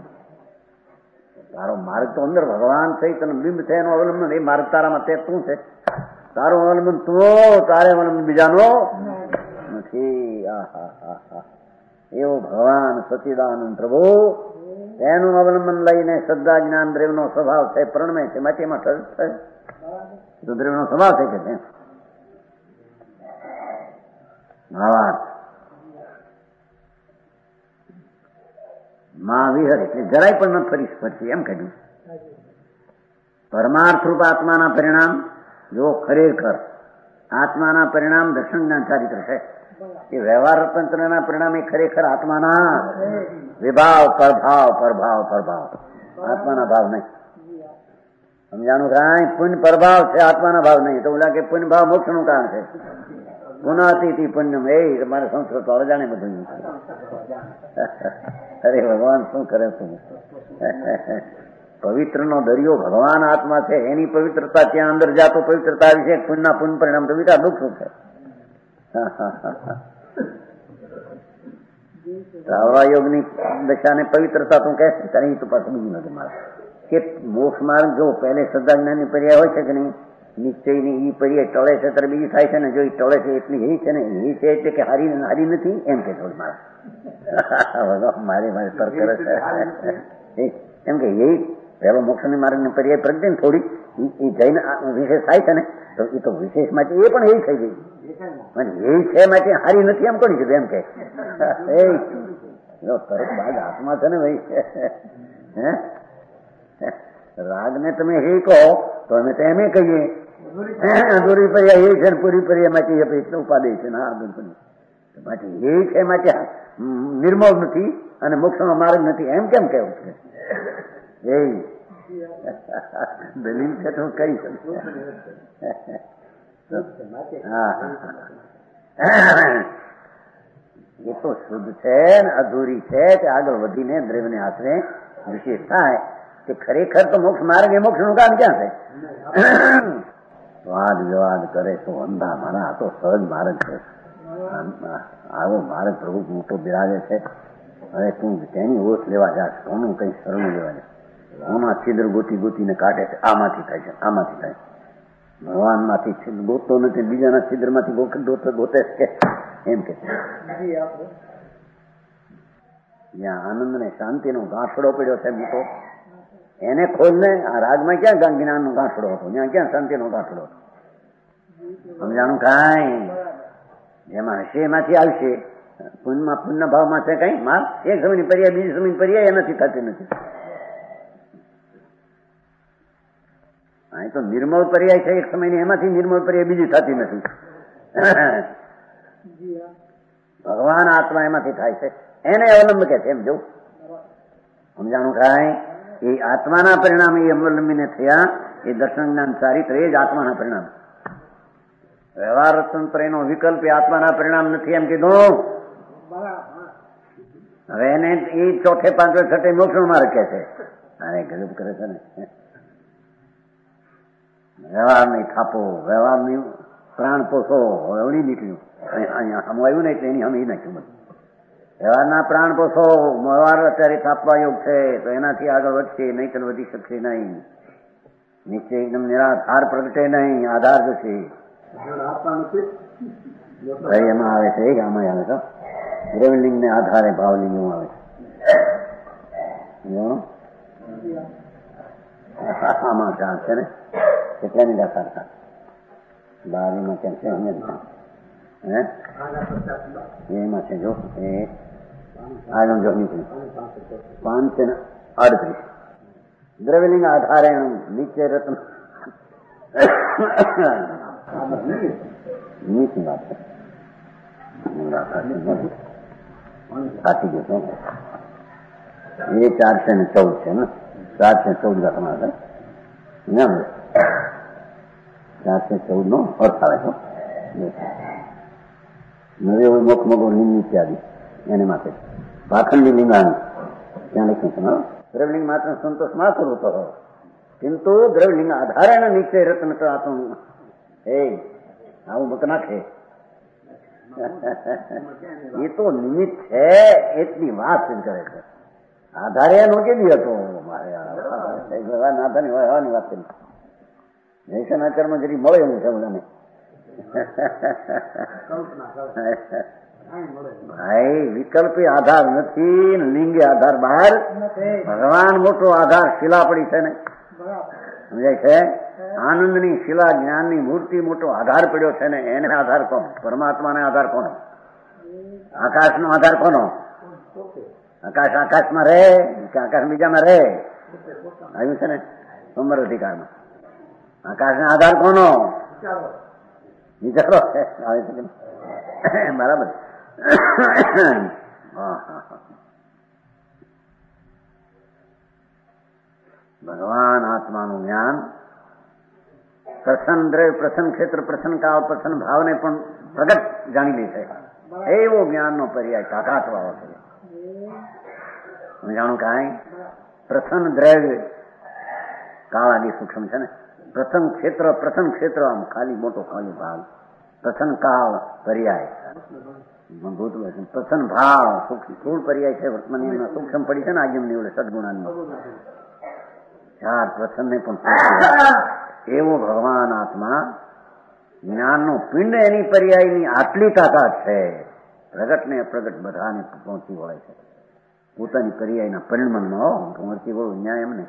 તારો માર્ગ તો અંદર ભગવાન સહિત બિંબ છે એનો અવલંબન એ માર્ગ તારામાં તે શું છે તારો અવલંબન તું તારે અવલંબન બીજાનો નથી. એવો ભગવાન સચિદાનંદ પ્રભુ એનું અવલંબન લઈને શ્રદ્ધા જ્ઞાન દ્રવ્યનો સ્વભાવ છે પ્રણમે છે માટે એમાં ઠર થાય તો દ્રવ્યનો સ્વભાવ થઈ કે છે ભાવાર્થ માં વિહર એટલે જરાય પણ ન ફરી ફરશે એમ કહ્યું. પરમાર્થ રૂપ આત્માના પરિણામ જો ખરેખર આત્માના પરિણામ દર્શન જ્ઞાન ચારિત્ર છે એ વ્યવહાર તંત્રના પરિણામ એ ખરેખર આત્માના વિભાવ પ્રભાવ પ્રભાવ પ્રભાવ આત્માના ભાવ નહીં સમજાણું કાંઈ પુણ્ય પ્રભાવ છે આત્માના ભાવ નહીં તો ઓલા કે પુણ્ય ભાવ મોક્ષ નું કારણ છે પુનાતિથી પુણ્યમ એ તમારે સંસ્કૃત વાળા જાણે બધું અરે ભગવાન શું કરે તું પવિત્ર નો દરિયો ભગવાન આત્મા છે એની પવિત્રતા ત્યાં અંદર જાતો પવિત્રતા વિશે પુણ્ય પુણ્ય પરિણામ તો વિચાર દુઃખ શું છે સાવરા યોગની દશાને પવિત્રતા તું કહે તારી તો પાછું બીજું નથી મારે કે મોક્ષ માર્ગ જો પહેલે શ્રદ્ધા જ્ઞાનની પર્યાય હોય છે કે નહીં નિશ્ચયની એ પર્યાય ટળે છે ત્યારે બીજી થાય છે ને જો એ ટળે છે એટલી એ છે ને એ છે એટલે કે હારી હારી નથી એમ કે થોડી મારે મારે મારે તર્ક કરે છે એમ કે એ પહેલો મોક્ષની માર્ગની પર્યાય પ્રગટે ને થોડી એ જઈને વિશેષ થાય છે ને તો એ તો વિશેષ માટે એ પણ એ થઈ ગઈ એ છે માટે હારી નથી એમ કરી કીધું એમ કે તરત બાદ હાથમાં છે ને ભાઈ હે રાગ ને તમે એ કહો તો અમે તો એમ કહીએ અધૂરી પર્યા એ છે ને પૂરી પર્યા માટે ઉપાદેય છે માટે એ છે માટે નિર્મળ નથી અને મોક્ષનો માર્ગ નથી એમ કેમ કેવું છે એ દલીલ છે તો કહી શકું એ તો શુદ્ધ છે ને અધૂરી છે તે આગળ વધીને દ્રવ્યને આશરે વિશેષ થાય કે ખરેખર તો મોક્ષ માર્ગ એ મોક્ષ નું કામ ક્યાં છે વાદ વિવાદ કરે તો અંધા મારા આ તો સહજ માર્ગ છે આવો માર્ગ પ્રભુ મોટો બિરાજે છે હવે તું તેની ઓછ લેવા જા કોનું કઈ શરણું લેવા જાય ઓના છિદ્ર ગોતી ગોતીને કાઢે છે આમાંથી થાય છે આમાંથી થાય ભગવાન માંથી ગોતતો નથી બીજાના છિદ્ર માંથી ગોતે કે એમ કે જ્યાં આનંદ ને શાંતિ નો ગાંઠડો પડ્યો છે મોટો એને ખોલને આ રાગમાં ક્યાં જ્ઞાન નો ગાંઠડો હતો ત્યાં ક્યાં શાંતિ નો ગાંઠડો હતો સમજાણું કાંઈ જેમાં હશે એમાંથી આવશે પુણ્યમાં પુણ્ય ભાવમાં છે કઈ માર એક સમયની પર્યાય બીજી સમયની પર્યાય એનાથી થતી નથી અહીં તો નિર્મળ પર્યાય છે એક સમયની એમાંથી નિર્મળ પર્યાય બીજી થતી નથી ભગવાન આત્મા એમાંથી થાય છે એને અવલંબ કે છે એમ જો સમજાણું કાંઈ એ આત્માના પરિણામ એ અવલંબીને થયા એ દર્શન જ્ઞાન ચારિત્ર એ જ આત્માના પરિણામ વ્યવહાર તંત્ર એનો વિકલ્પ એ આત્માના પરિણામ નથી એમ કીધું હવે એને એ ચોથે પાંચમે છઠ્ઠે મોક્ષ માર્ગ કે છે અરે ગજબ કરે છે ને વ્યવહાર નહીં થાપો વ્યવહાર નહીં પ્રાણ પોષો એવડી નીકળ્યું અહીંયા હમવાયું નહીં એટલે એની હમ એ નાખ્યું બધું વ્યવહારના પ્રાણ પોષો વ્યવહાર અત્યારે થાપવા યોગ છે તો એનાથી આગળ વધશે નહીં તો વધી શકશે નહીં નીચે એકદમ નિરાધાર પ્રગટે નહીં આધાર જશે એમાં આવે છે આમાં આવે તો દ્રવ્યલિંગ ને આધારે ભાવલિંગ આવે આમાં ચાન્સ છે ને કેટલાની દાખલ થાય બારીમાં ક્યાં છે હે એમાં છે જો એ આગળ જો નીકળ્યું પાંચ છે ને અડત્રીસ દ્રવ્યલિંગ આધારેણ નીચે રત્ન નીચની વાત છે. સાચી ગયું એ ચારસો ને ચૌદ છે ને ચારસો ચૌદ ઘટના છે ચારસો ચૌદ નો અર્થ આવે છે. નવે મોખ મગો લિંગ ઇત્યાદિ એને માટે પાખંડી લિંગાનું ત્યાં લખ્યું છે. દ્રવ્યલિંગ માત્ર સંતોષ માત્ર હોતો હોય કિંતુ દ્રવ્યલિંગ આધારે નીચે રત્ન આતું એ આવું મત નાખે એ તો નિમિત્ત છે એટલી વાત કરે છે. આધારે એનો કેવી હતો મારે નાથાની હોય હવાની વાત કરી જૈસન આચારમાં જરી મળે એવું છે બધાને. ભાઈ વિકલ્પે આધાર નથી, લિંગે આધાર બહાર. ભગવાન મોટો આધાર શિલા પડી છે ને, સમજાય છે? આનંદની શિલા જ્ઞાનની મૂર્તિ મોટો આધાર પડ્યો છે ને, એને આધાર કોનો? પરમાત્માને આધાર કોનો? આકાશનો આધાર કોનો? આકાશ આકાશમાં રહે કે આકાશ બીજામાં રહે? આવ્યું છે ને સોમવાર અધિકારમાં. આકાશનો આધાર કોનો? વિચારો આવે છે બરાબર. ભગવાન આત્માનું જ્ઞાન પ્રસન્ન દ્રવ્ય, પ્રસન્ન ક્ષેત્ર, પ્રસન્ન કાળ, પ્રસન્ન ભાવને પણ પ્રગટ જાણી લે છે. એવો જ્ઞાનનો પર્યાય તાકાત વાળો છે. જાણું કાંઈ પ્રસન્ન દ્રવ્ય કાળ આદિ સૂક્ષ્મ છે ને, પ્રસન્ન ક્ષેત્ર, પ્રસન્ન ક્ષેત્ર આમ ખાલી મોટો ખાલી ભાગ, પ્રસન્ન કાળ પર્યાય, પ્રસન્ન ભાવ સ્થૂળ પર્યાય છે. વર્તમાન સૂક્ષ્મ પડી છે ને આજ્ઞમ નીવડે સદગુણાની ચાર પ્રસન્ન પણ એવો ભગવાન આત્મા જ્ઞાનનો પિંડ એની પર્યાયની આટલી તાકાત છે. પ્રગટ ને અપ્રગટ બધાને પહોંચી વળે છે પોતાની પર્યાયના પરિણમનો પહોંચી વળું ન્યાય એમને.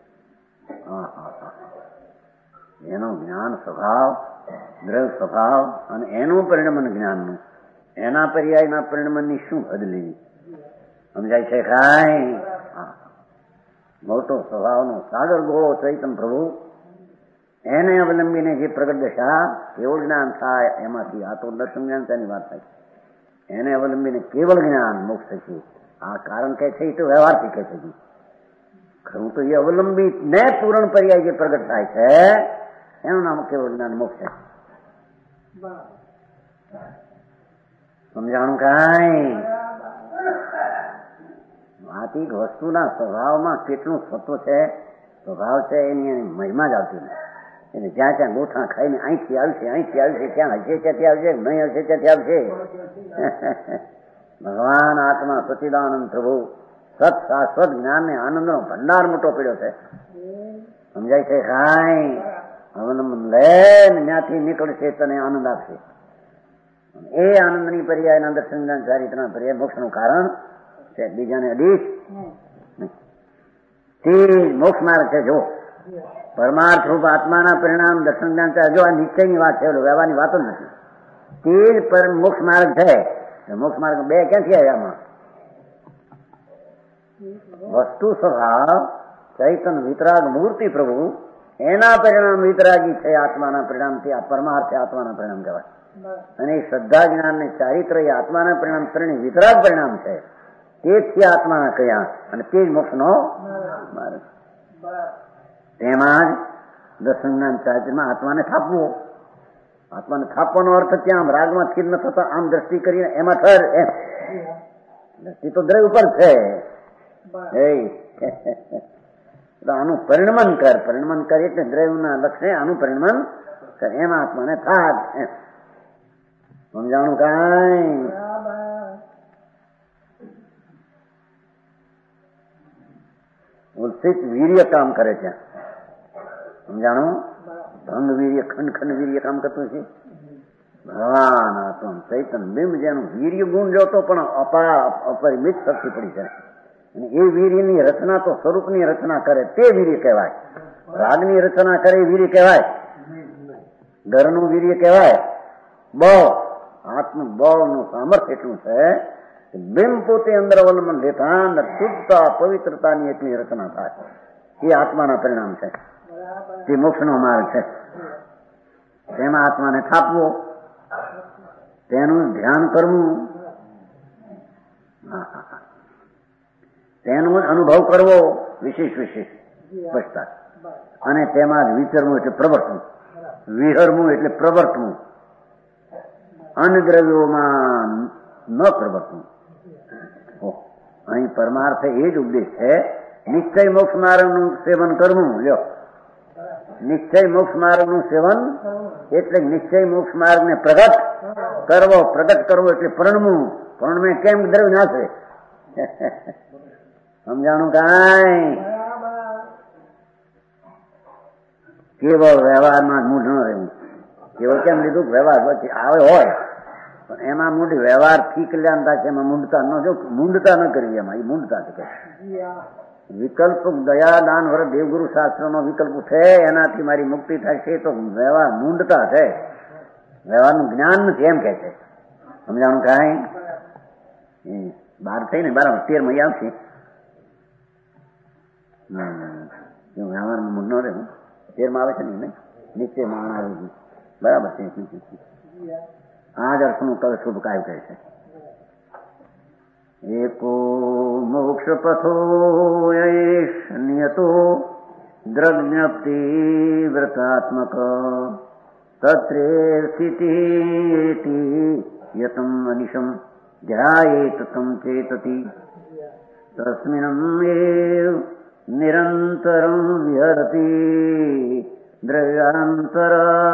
એનો જ્ઞાન સ્વભાવ, દ્રવ્ય સ્વભાવ અને એનું પરિણમન જ્ઞાનનું, એના પર્યાયના પરિણમનની શું હદ લેવી? સમજાય છે કાંઈ? મોટો સ્વભાવનો સાગર ગોળો ચૈતન પ્રભુ, એને અવલંબીને જે પ્રગટ દશા કેવળ જ્ઞાન થાય એમાંથી આ તો દર્શન જ્ઞાન તેની વાત થાય. એને અવલંબીને કેવળ જ્ઞાન મોક્ષ થશે. આ કારણ કે છે એ તો વ્યવહારથી કહે છે. ખરું તો એ અવલંબી ને પૂર્ણ પર્યાય જે પ્રગટ થાય છે એનું નામ કેવળ જ્ઞાન મોક્ષ છે. સમજાણું કાંઈ? આથી વસ્તુના સ્વભાવમાં કેટલું સત્વ છે, સ્વભાવ છે, એની એની મહિમા જ આવતી નથી. એટલે જ્યાં ત્યાં ગોઠા ખાઈને અહીંથી આવશે, અહીંથી આવશે, ક્યાં હશે ત્યાંથી આવશે, નહીં હશે ત્યાંથી આવશે. ભગવાન આત્મા સચિદાનંદ પ્રભુ સત શાશ્વત જ્ઞાન ને આનંદનો ભંડાર મોટો પડ્યો છે. સમજાય છે કાંઈ? અવલંબન લે ને ત્યાંથી નીકળશે તને આનંદ આપશે. એ આનંદની પર્યાયના દર્શન ચારિત્રના પર્યાય મોક્ષનું કારણ છે. બીજાને અડીશ તે મોક્ષ માર્ગ છે. જો પરમાર્થ રૂપ આત્માના પરિણામ દર્શન જ્ઞાન છે. જો આ નિશ્ચયની વાત છે, વ્યવહારની વાતો જ નથી. તે જ પર મોક્ષ માર્ગ છે. મોક્ષ માર્ગ બે ક્યાંથી આવ્યા? આમાં વસ્તુ સ્વભાવ ચૈતન વિતરાગ મૂર્તિ પ્રભુ, એના પરિણામ વિતરાગી છે. આત્માના પરિણામથી આ પરમાર્થ આત્માના પરિણામ કહેવાય. અને એ શ્રદ્ધા જ્ઞાન ને ચારિત્ર એ આત્માના પરિણામ ત્રણે વિતરાગ પરિણામ છે. તે જ આત્માના કયા અને તે જ મોક્ષનો માર્ગ. તેમાં જ દર્શન જ્ઞાન ચારિત્રમાં આત્માને થાપવો. આત્માને થાપવાનો અર્થ ત્યાં રાગમાં સ્થિર ન થતા આમ દ્રષ્ટિ કરીને એમાં ઠર એમ દ્રષ્ટિ તો દ્રવ્ય ઉપર છે. આનું પરિણમન કર. પરિણમન કર એટલે દ્રવ્યના લક્ષે આનું પરિણમન કર. એમાં આત્માને થાપ. એમ સમજાણું કાંઈ? ઉલ્સિત વીર્ય કામ કરે છે. સમજાણું? ભંગ વીર્ય, ખંડ ખંડ વીર્ય કામ કરતું છે. ભગવાન આત્મા ચૈતન બિંબ જેનું વીર્ય ગુણ જોતો પણ અપાર અપરિમિત શક્તિ પડી છે. અને એ વીર્યની રચના તો સ્વરૂપની રચના કરે તે વીર્ય કહેવાય. રાગની રચના કરે એ વીર્ય કહેવાય. ડરનું વીર્ય કહેવાય. બળ આત્મ બળનું સામર્થ્ય એટલું છે બિંબ પોતે અંદર અવલંબન લેતા શુદ્ધતા પવિત્રતાની એટલી રચના થાય. એ આત્માના પરિણામ છે, તે મોક્ષનો માર્ગ છે. તેમાં આત્માને થાપવો, તેનું ધ્યાન કરવું, તેનો અનુભવ કરવો વિશેષ વિશેષ પશ્ચાત, અને તેમાં જ વિચરવું એટલે પ્રવર્તવું, વિહરવું એટલે પ્રવર્તવું, અન્ય દ્રવ્યોમાં ન પ્રવર્તવું. અહીં પરમાર્થ એ જ ઉપદેશ છે. નિશ્ચય મોક્ષ માર્ગનું સેવન કરવું. લ્યો, નિશ્ચય મોક્ષ માર્ગનું સેવન એટલે નિશ્ચય મોક્ષ માર્ગને પ્રગટ કરવો, પ્રગટ કરવો એટલે પરણવું. પરણમે કેમ દ્રવ્ય નાશે? સમજાણું કાંઈ? કેવળ વ્યવહારમાં જ મૂઢ ન રહેવું. કેવળ કેમ લીધું? વ્યવહાર પછી આવે હોય પણ એમાં મૂંઢ વ્યવહારથી કલ્યાણ થાય છે, એમાં મૂંઢતા ન જો મૂંઢતા ન કરવી, એમાં એ મૂંઢતા છે. વિકલ્પ દયા દાન વર દેવગુરુ શાસ્ત્રનો વિકલ્પ છે, એનાથી મારી મુક્તિ થાય છે, તો વ્યવહાર મૂંઢતા છે, વ્યવહારનું જ્ઞાન નથી એમ કે છે. સમજાણું કાંઈ? બાર થઈને બરાબર તેર મહી આવશે. વ્યવહારમાં મૂંઢ ન રહેવું. તેરમાં આવે છે ને, નીચે માણ આવે બરાબર છે. આ જ અર્થનું કવિ શુભ કાવ્ય કહે છે. એકો મોક્ષ પથો યશ નિયતો દ્રગ્જ્ઞપ્તિ વ્રતાત્મક તત્રે સ્થિતિ યતમ અનિશમ ધ્યાયેત તમ ચેતતિ તસ્મિન્ન એવ નિરંતરં વિહરતિ દ્રવ્યાંતર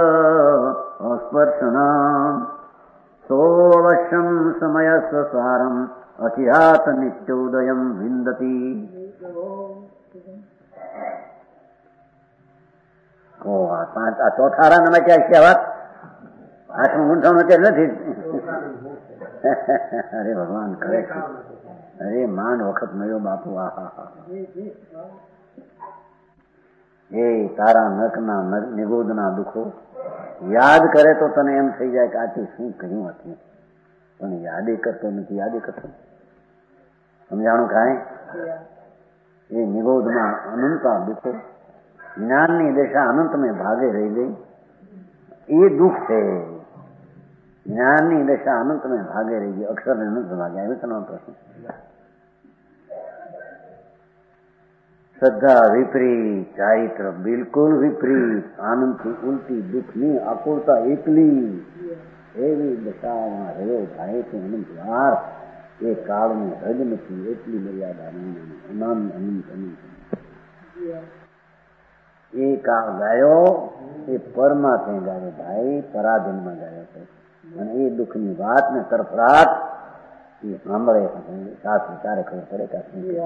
અસ્પર્શનમ સોવશ્યમ સમયસ્વ સારમ અચિરાત નિત્યોદયમ વિંદતી. ઓ આ પાંચ આ ચોથા રાનામાં ક્યાં છે વાત? આઠમું મૂંઝાણું અત્યારે નથી. અરે ભગવાન કરે છે. અરે માંડ વખત મળ્યો બાપુ. આ હા હા એ તારા નખના નિગોદના દુઃખો યાદ કરે તો તને એમ થઈ જાય કે આથી શું કહ્યું હતું, પણ યાદે કરતો નથી, યાદે કરતો. સમજાણું કાંઈ? એ નિગોદમાં અનંતા દુઃખો, જ્ઞાનની દિશા અનંતને ભાગે રહી ગઈ, એ દુઃખ છે. જ્ઞાનની દિશા અનંતને ભાગે રહી ગઈ, અક્ષરને અનંત ભાગે આવ્યો તનો પ્રશ્ન. શ્રદ્ધા વિપરીત, ચારિત્ર બિલકુલ વિપરીત, આનંદથી ઉલટી, દુઃખની આકુળતા એકલી, એવી દશામાં રહ્યો થાય છે અનંત વાર. એ કાળને હદ નથી, એટલી મર્યાદા અનંત અનંત અનંત. એ કાળ ગાયો એ પરમાત્મે ગાયો ભાઈ, પરાધીનમાં ગાયો છે. અને એ દુઃખની વાત ને તરફડાટ એ સાંભળે શાસ્ત્ર ત્યારે ખબર પડે કે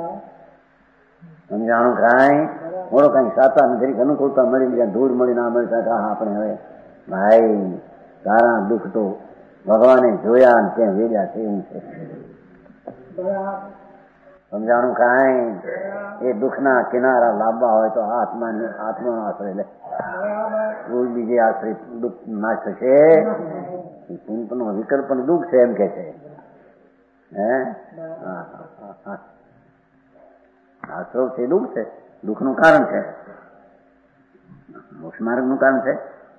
સમજાણું કાંઈ? મોડો કઈ સાતા જરીક અનુકૂળતા મળી જાય, ધૂળ મળી ના મળી શકે. હા આપણે હવે ભાઈ તારા દુઃખ તો ભગવાને જોયા ને ત્યાં વેર્યા છે એવું છે. સમજાણું કાંઈ? એ દુઃખના કિનારા લાવવા હોય તો આત્માને આત્માનો આશ્રય લે. કોઈ બીજે આશ્રય દુઃખ નાશ થશે. નો વિકલ્પ દુઃખ છે એમ કે છે. હે આ સ્ત્રોત છે, દુઃખ છે, દુઃખનું કારણ છે, મોક્ષ માર્ગનું કારણ છે.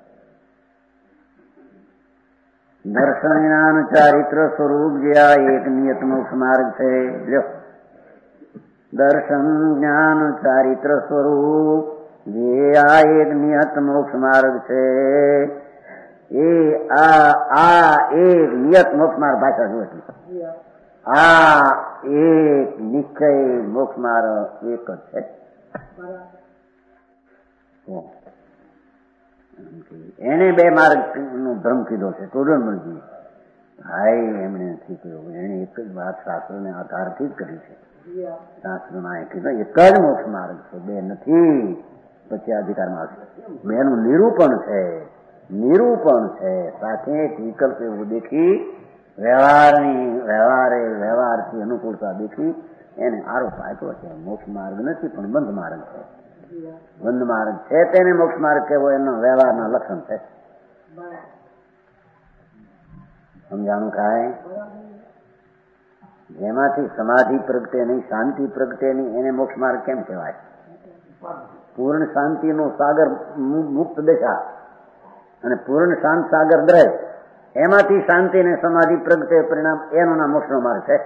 દર્શન જ્ઞાન ચારિત્ર સ્વરૂપ જે આ એક નિયત મોક્ષ માર્ગ છે. લ્યો, દર્શન જ્ઞાન ચારિત્ર સ્વરૂપ જે આ એક નિયત મોક્ષ માર્ગ છે, એ આ આ એક નિયત મોક્ષ માર્ગ ભાષા જો હતી. આ એક નિશ્ચય મોક્ષ માર્ગ એક જ છે. એને બે માર્ગ નો ધર્મ કીધો છે. ટોડરમલજી ભાઈ એમણે નથી કહ્યું, એને એક જ વાત શાસ્ત્રને આધારથી જ કરી છે. શાસ્ત્રમાં એ કીધું એક જ મોક્ષ માર્ગ છે, બે નથી. પછી અધિકારમાં આવશે. બેનું નિરૂપણ છે, નિરૂપણ છે, સાથે એક વિકલ્પ એવું દેખી, વ્યવહારની વ્યવહારે વ્યવહારથી અનુકૂળતા દેખી એને આરોપ આપ્યો છે. મોક્ષ માર્ગ નથી પણ બંધ માર્ગ છે. બંધ માર્ગ છે તેને મોક્ષ માર્ગ કહેવો એનો વ્યવહારના લક્ષણ છે. સમજાણું કાંઈ? જેમાંથી સમાધિ પ્રગટે નહીં, શાંતિ પ્રગટે નહીં, એને મોક્ષ માર્ગ કેમ કહેવાય? પૂર્ણ શાંતિનો સાગર મુક્ત દશા અને પૂર્ણ શાંત સાગર દ્રય, એમાંથી શાંતિ ને સમાધિ પ્રગટે પરિણામ, એનો ના મોક્ષનો માર્ગ છે.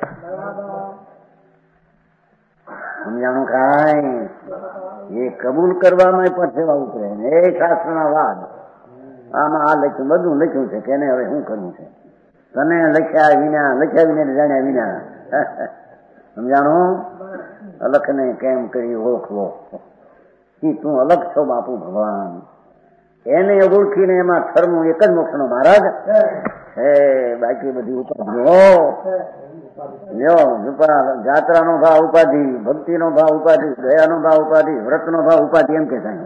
સમજાણું કાંઈ? એ કબૂલ કરવામાં પણ સેવા ઉતરે. એ શાસ્ત્રના વાદ. આમાં આ લખ્યું, બધું લખ્યું છે કે એને હવે શું કરવું છે? તને લખ્યા વિના, લખ્યા વિના જાણ્યા વિના. સમજાણું? અલખને કેમ કરી ઓળખવો કે તું અલગ છો બાપુ ભગવાન, એને ઓળખીને એમાં ઠરવું એક જ મોક્ષનો મહારાજ છે. બાકી બધી ઉપાધિ, જાત્રાનો ભાવ ઉપાધિ, ભક્તિનો ભાવ ઉપાધિ, દયાનો ભાવ ઉપાધિ, વ્રતનો ભાવ ઉપાધિ, એમ કે થાય.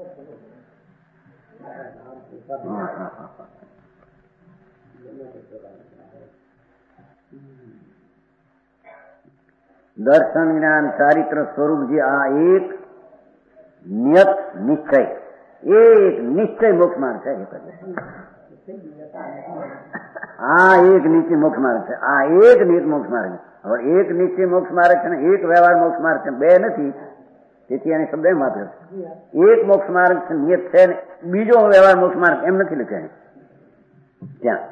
દર્શન જ્ઞાન ચારિત્ર સ્વરૂપજી, આ એક નિયત નિશ્ચય, એક નિશ્ચય મોક્ષ માર્ગ છે. આ એક નિશ્ચય મોક્ષ માર્ગ છે. આ એક નિયત મોક્ષ માર્ગ. હવે એક નિશ્ચય મોક્ષ માર્ગ છે ને એક વ્યવહાર મોક્ષ માર્ગ છે, બે નથી. તેથી એને શબ્દ એમ વાપર્યો. એક મોક્ષ માર્ગ છે, નિયત છે, ને બીજો વ્યવહાર મોક્ષ માર્ગ એમ નથી લખ્યો ત્યાં.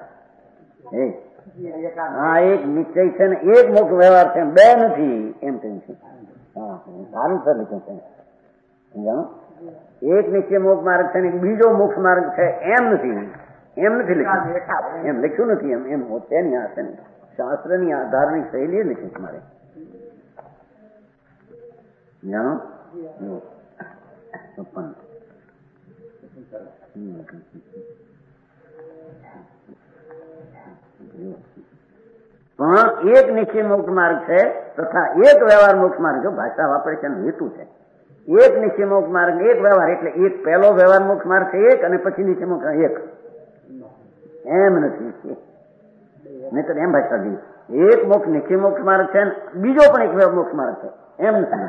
હા, એક નિશ્ચય છે ને એક મોક્ષ વ્યવહાર છે, બે નથી એમ કહ્યું છે. હા, સારું સર લખ્યું છે. સમજાણું? એક નિશ્ચય મોક્ષ માર્ગ છે ને બીજો મોક્ષ માર્ગ છે એમ નથી, એમ નથી લખ્યું. એમ લખ્યું નથી. એમ એમ છે નહીં. આ છે ને શાસ્ત્રની આધારની શૈલી લખ્યું છે મારે. જાણો? પણ એક નિશ્ચય મોક્ષ માર્ગ છે તથા એક વ્યવહાર મોક્ષ માર્ગ. જો ભાષા વાપરે છે એનો હેતુ છે. એક નિશ્ચય મોક્ષ માર્ગ, એક વ્યવહાર, એટલે એક પહેલો વ્યવહાર મોક્ષ માર્ગ છે એક, અને પછી નિશ્ચય મોક્ષ એક. એમ નથી. નહીં તો એમ ભાષા દી એક મોક્ષ નિશ્ચય મોક્ષ માર્ગ છે, બીજો પણ એક મોક્ષ માર્ગ છે, એમ નથી.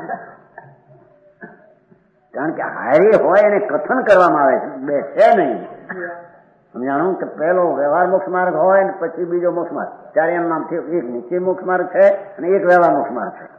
કારણ કે હારે હોય એને કથન કરવામાં આવે છે, બે છે નહીં. સમજાણું? કે પહેલો વ્યવહાર મોક્ષ માર્ગ હોય ને પછી બીજો મોક્ષ માર્ગ, ત્યારે એમ નામ થયું એક નિશ્ચય મોક્ષ માર્ગ છે અને એક વ્યવહાર મોક્ષ માર્ગ છે.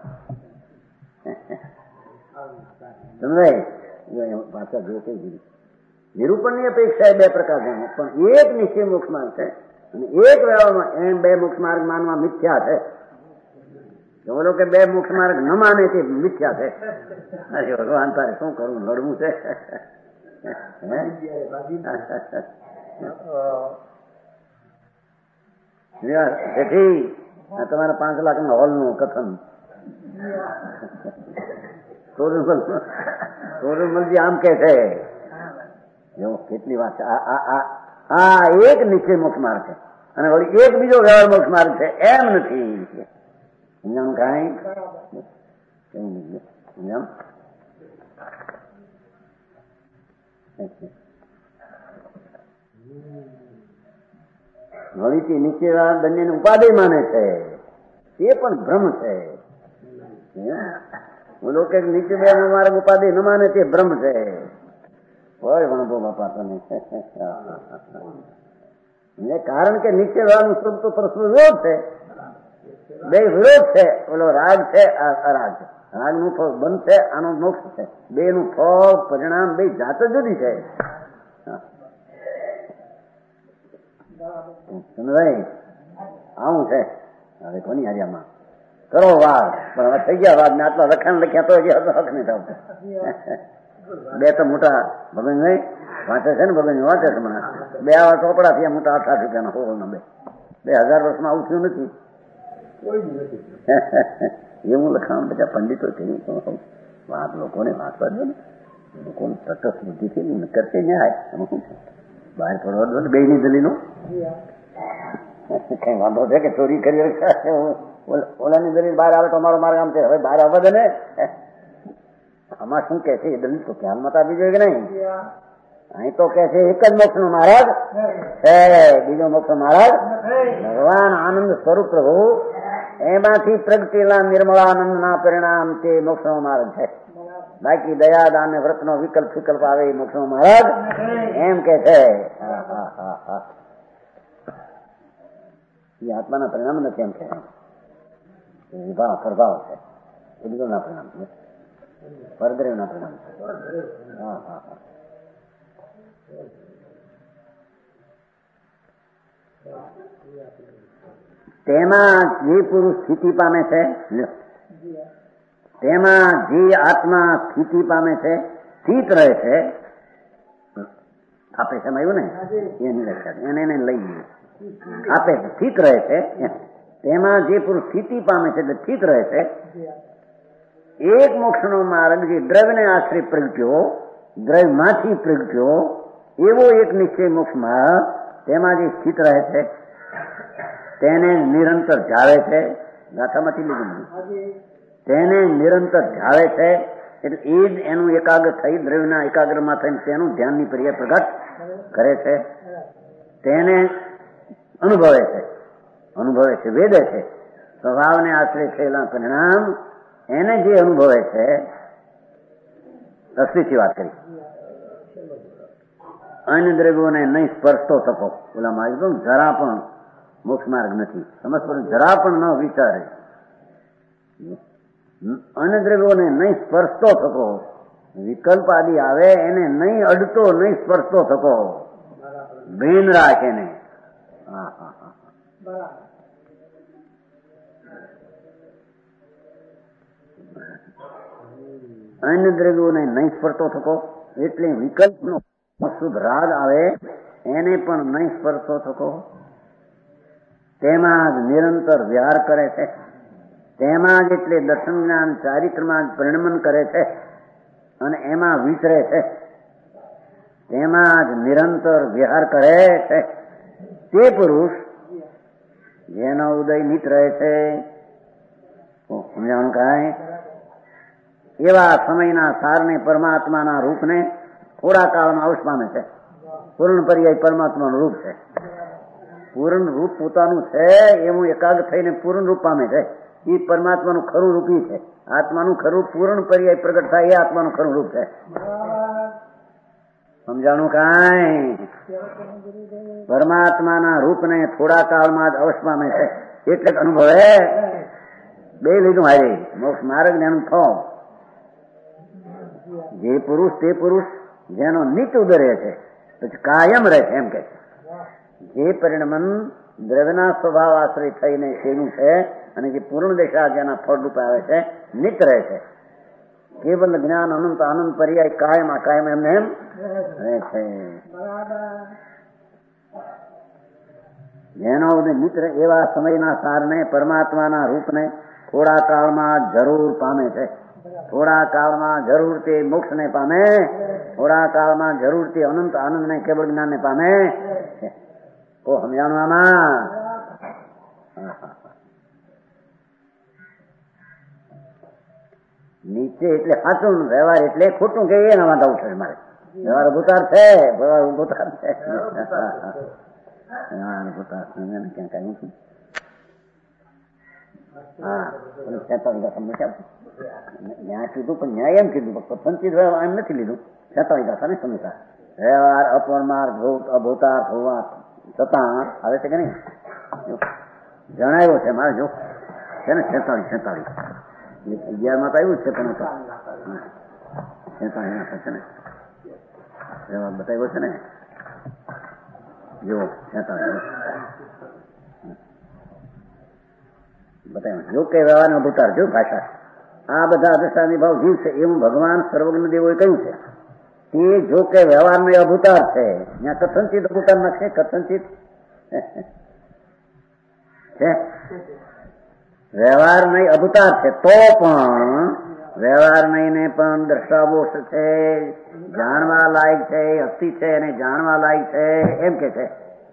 સમજાય? ભાષા જો કઈ નિરૂપણની અપેક્ષા બે પ્રકાર છે, પણ એક નિશ્ચય મોક્ષ માર્ગ છે અને એક વ્યવહારમાં, એમ બે મોક્ષ માર્ગ માનવા મિથ્યા છે. બોલો કે બે મોક્ષ માર્ગ ન માને તે મિથ્યા છે. અરે ભગવાન, તારે શું કરવું? લડવું છે. તમારા પાંચ લાખ ના હોલ નું કથન. સોરમલજી આમ કે છે, કેટલી વાત છે. આ એક નિશ્ચય મોક્ષ માર્ગ છે અને વળી એક બીજો વ્યવહાર મોક્ષ માર્ગ છે, એમ નથી. સમજાણું કાંઈ? સમજાણું? વળીથી નીચે બંને ઉપાધિ માને છે, તે પણ ભ્રમ છે. બોલો કે નીચે બે માર્ગ ઉપાધિ ન માને તે ભ્રમ છે. હોય વણભો બાપા તને. કારણ કે નીચે વાળાનું સ્વરૂપ તો પરસ્પર વિરોધ છે, બે વિરોધ છે. ઓલો રાગ છે, આ અરાગ છે. રાગ નું ફળ બંધ છે, આનો મોક્ષ છે. બે નું ફળ પરિણામ બે જાત જુદી છે. સમજાય? આવું છે. હવે કોની હાર્યામાં કરો વાદ, પણ હવે થઈ ગયા વાદ ને આટલા લખાણ લખ્યા તો હક નહીં થતું. બે તો મોટા ભગન નહીં વાંચે છે ને, ભગન વાંચે છે હમણાં. બે આવા ચોપડા થયા મોટા આઠ આઠ રૂપિયાના હોળના. બે બે હજાર વર્ષમાં આવું થયું નથી. એવું લખાણ બધા પંડિતો થયું. વાત લોકોને વાંચવા દો ને, લોકોને તટસ્થ બુદ્ધિથી કરશે ન્યાય. એમાં શું છે? બહાર પડવા દો ને બે ની દલીનો. કઈ વાંધો છે કે ચોરી કરી ઓલાની દલીલ બહાર આવે તો અમારો માર્ગ આમ છે, હવે બહાર આવવા દે ને. આમાં શું કે છે? એ દલીલ તો ધ્યાનમાં આપી જોઈએ કે નહીં? અહીં તો કે છે એક જ મોક્ષ નો મહારાજ છે, બીજો મોક્ષ મહારાજ ભગવાન આનંદ સ્વરૂપ પ્રભુ, એમાંથી પ્રગટેલા નિર્મળાનંદ ના પરિણામ તે મોક્ષ નો માર્ગ છે. બાકી દયા દાન ને વ્રત નો વિકલ્પ વિકલ્પ આવે એ મોક્ષ નો મહારાજ એમ કે છે. એ આત્માના પરિણામ નથી એમ કે વિભાવ પ્રભાવ છે, એ બીજો ના પરિણામ છે. પરદ્રવ્યના પરિણામ છે. હા હા હા તેમાં જે પુરુષ સ્થિતિ પામે છે, તેમાં જે આત્મા સ્થિતિ પામે છે, સ્થિત રહે છે, આપે સમજાયું ને એની લક્ષણ એને એને લઈ લઈએ. આપે સ્થિત રહે છે, તેમાં જે પુરુષ સ્થિતિ પામે છે એટલે સ્થિત રહે છે. એક મોક્ષનો માર્ગ જે દ્રવ્યને આશ્રય પ્રગટ્યો, દ્રવ્યમાંથી પ્રગટ્યો એવો એક નિશ્ચય મોક્ષ માર્ગ, તેમાં જે સ્થિત રહે છે તેને નિરંતર જાળે છે. ગાથામાંથી લીધું, તેને નિરંતર જાળે છે એટલે એ જ એનું એકાગ્ર થઈ દ્રવ્યના એકાગ્રમાં થઈને તેનું ધ્યાનની પર્યાય પ્રગટ કરે છે, તેને અનુભવે છે અનુભવે છે વેદે છે. સ્વભાવને આશ્રય થયેલા પરિણામ એને જે અનુભવે છે, અસ્તિત્વ વાત કરી. અન્ય દ્રવ્યોને નહીં સ્પર્શતો થકો, ઓલા મારી તો જરા પણ મોક્ષ માર્ગ નથી. સમજ જરા પણ ન વિચારે. અન્ય દ્રવ્યોને નહીં સ્પર્શતો થકો, વિકલ્પ આદિ આવે એને નહીં અડતો નહીં સ્પર્શતો થકો, બેન રાખે ને. હા હા હા અન્ય દ્રવ્યોને નહીં સ્પર્શતો થકો એટલે વિકલ્પનો શુદ્ધ રાગ આવે એને પણ નહીં સ્પર્શતો થકો. તેમાં જ નિરંતર વિહાર કરે છે, તેમાં જ એટલે દર્શન જ્ઞાન ચારિત્રમાં જ પરિણમન કરે છે અને એમાં વિચરે છે, તેમાં જ નિરંતર વિહાર કરે છે. તે પુરુષ જેનો ઉદય નિત રહે છે, સમજાવવાનું કાંઈ એવા સમયના સારને પરમાત્માના રૂપને થોડા કાળમાં અવશ્ય પામે છે. પૂર્ણ પર્યાય પરમાત્માનું રૂપ છે. પૂર્ણ રૂપ પોતાનું છે એવું એકાગ્ર થઈને પૂર્ણ રૂપ પામે છે. એ પરમાત્માનું ખરું રૂપ ઈ છે. આત્માનું ખરું પૂર્ણ પર્યાય પ્રગટ થાય એ આત્માનું ખરું રૂપ છે. સમજાણું કાંઈ? પરમાત્માના રૂપને થોડા કાળમાં જ અવશ્ય પામે છે એટલે અનુભવે. બે લીધું હારે મોક્ષ માર્ગ ને એનું ફોર્મ. જે પુરુષ તે પુરુષ જેનો નિત્ય ઉદય રહે છે, પછી કાયમ રહે છે એમ કે છે. જે પરિણમન દ્રવ્યના સ્વભાવ આશ્રય થઈને તેનું છે અને જે પૂર્ણ દશા જેના ફળરૂપે આવે છે નિત્ય રહે છે. કેવલ જ્ઞાન અનંત આનંદ પર્યાય કાયમ આ કાયમ એમને એમ રહે છે. જેનો ઉદય નિત્ય એવા સમયના સારને પરમાત્માના રૂપને થોડા કાળમાં જરૂર પામે છે. થોડા કાળમાં જરૂર તે મોક્ષને પામે, થોડા કાળમાં જરૂર તે અનંત આનંદને કેવળ જ્ઞાનને પામે. ઓ સમજાણું આમાં? નીચે એટલે સાચું, વ્યવહાર એટલે ખોટું કે એના વાંધા ઉઠે મારે. વ્યવહાર ભૂતાર છે, વ્યવહાર ભૂતાર છે, વ્યવહાર ભૂતાર ક્યાં કઈ નથી. હા ન્યાય કીધું પણ ન્યાય એમ કીધું, સંચિત એમ નથી લીધું. છેતાળી દાસા ને સમજતા વ્યવહાર અપરમાર્ગ અભૂતાર્થ હોવા છતાં આવે છે કે નહીં જણાવ્યો છે મારે. જો છે ને છેતાળી છેતાળી અગિયાર માં તો આવ્યું છે પણ છેતાળી છે ને વ્યવહાર બતાવ્યો છે ને. જો છેતાળી બતાવ્યું. જો કે વ્યવહાર નો ભૂતાર જો ભાષા આ બધા અદૃષ્ટાની ભાવ જીવ છે એવું ભગવાન સર્વજ્ઞ દેવોએ કહ્યું છે. તે જો કે વ્યવહાર નો અભૂતાર છે, ત્યાં કથનચિત અભૂતાર ના છે. કથનચિત છે વ્યવહાર નહીં અભૂતાર છે તો પણ વ્યવહાર નહીં ને પણ દ્રષ્ટાવો છે, જાણવા લાયક છે, અસ્થિ છે અને જાણવા લાયક છે એમ કે છે.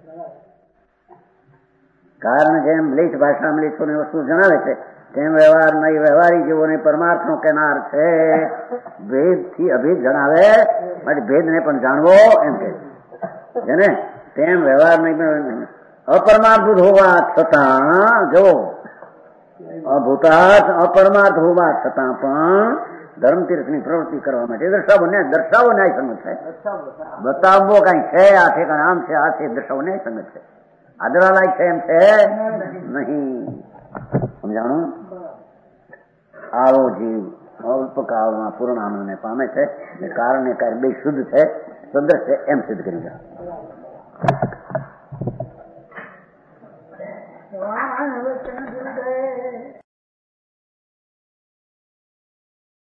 કારણ જેમ લેખ ભાષામાં લેખોની વસ્તુ જણાવે છે તેમ વ્યવહાર નહીં વ્યવહારી જેવોને પરમાર્થ નો કેનાર છે. ભેદ થી અભેદ જણાવે માટે ભેદ ને પણ જાણવો એમ કે છે ને. તેમ વ્યવહાર નહીં અપરમાર્થ હોવા છતાં જો અભૂતાર્થ અપરમાર્થ હોવા છતાં પણ ધર્મતીર્થની પ્રવૃત્તિ કરવા માટે દર્શાવો ન્યાય દર્શાવો ન્યાય સંગત છે. બતાવવો કઈ છે આ ઠેકાણ આમ છે આ છે દર્શાવો ન્યાય સંગત છે. આદરા લાયક છે એમ છે નહીં. સમજાણું? આવો જીવ અલ્પકાળમાં પૂર્ણાનંદને પામે છે ને કારણે કાર્ય બે શુદ્ધ છે, સદૃશ છે એમ સિદ્ધ કરી જાય. હવે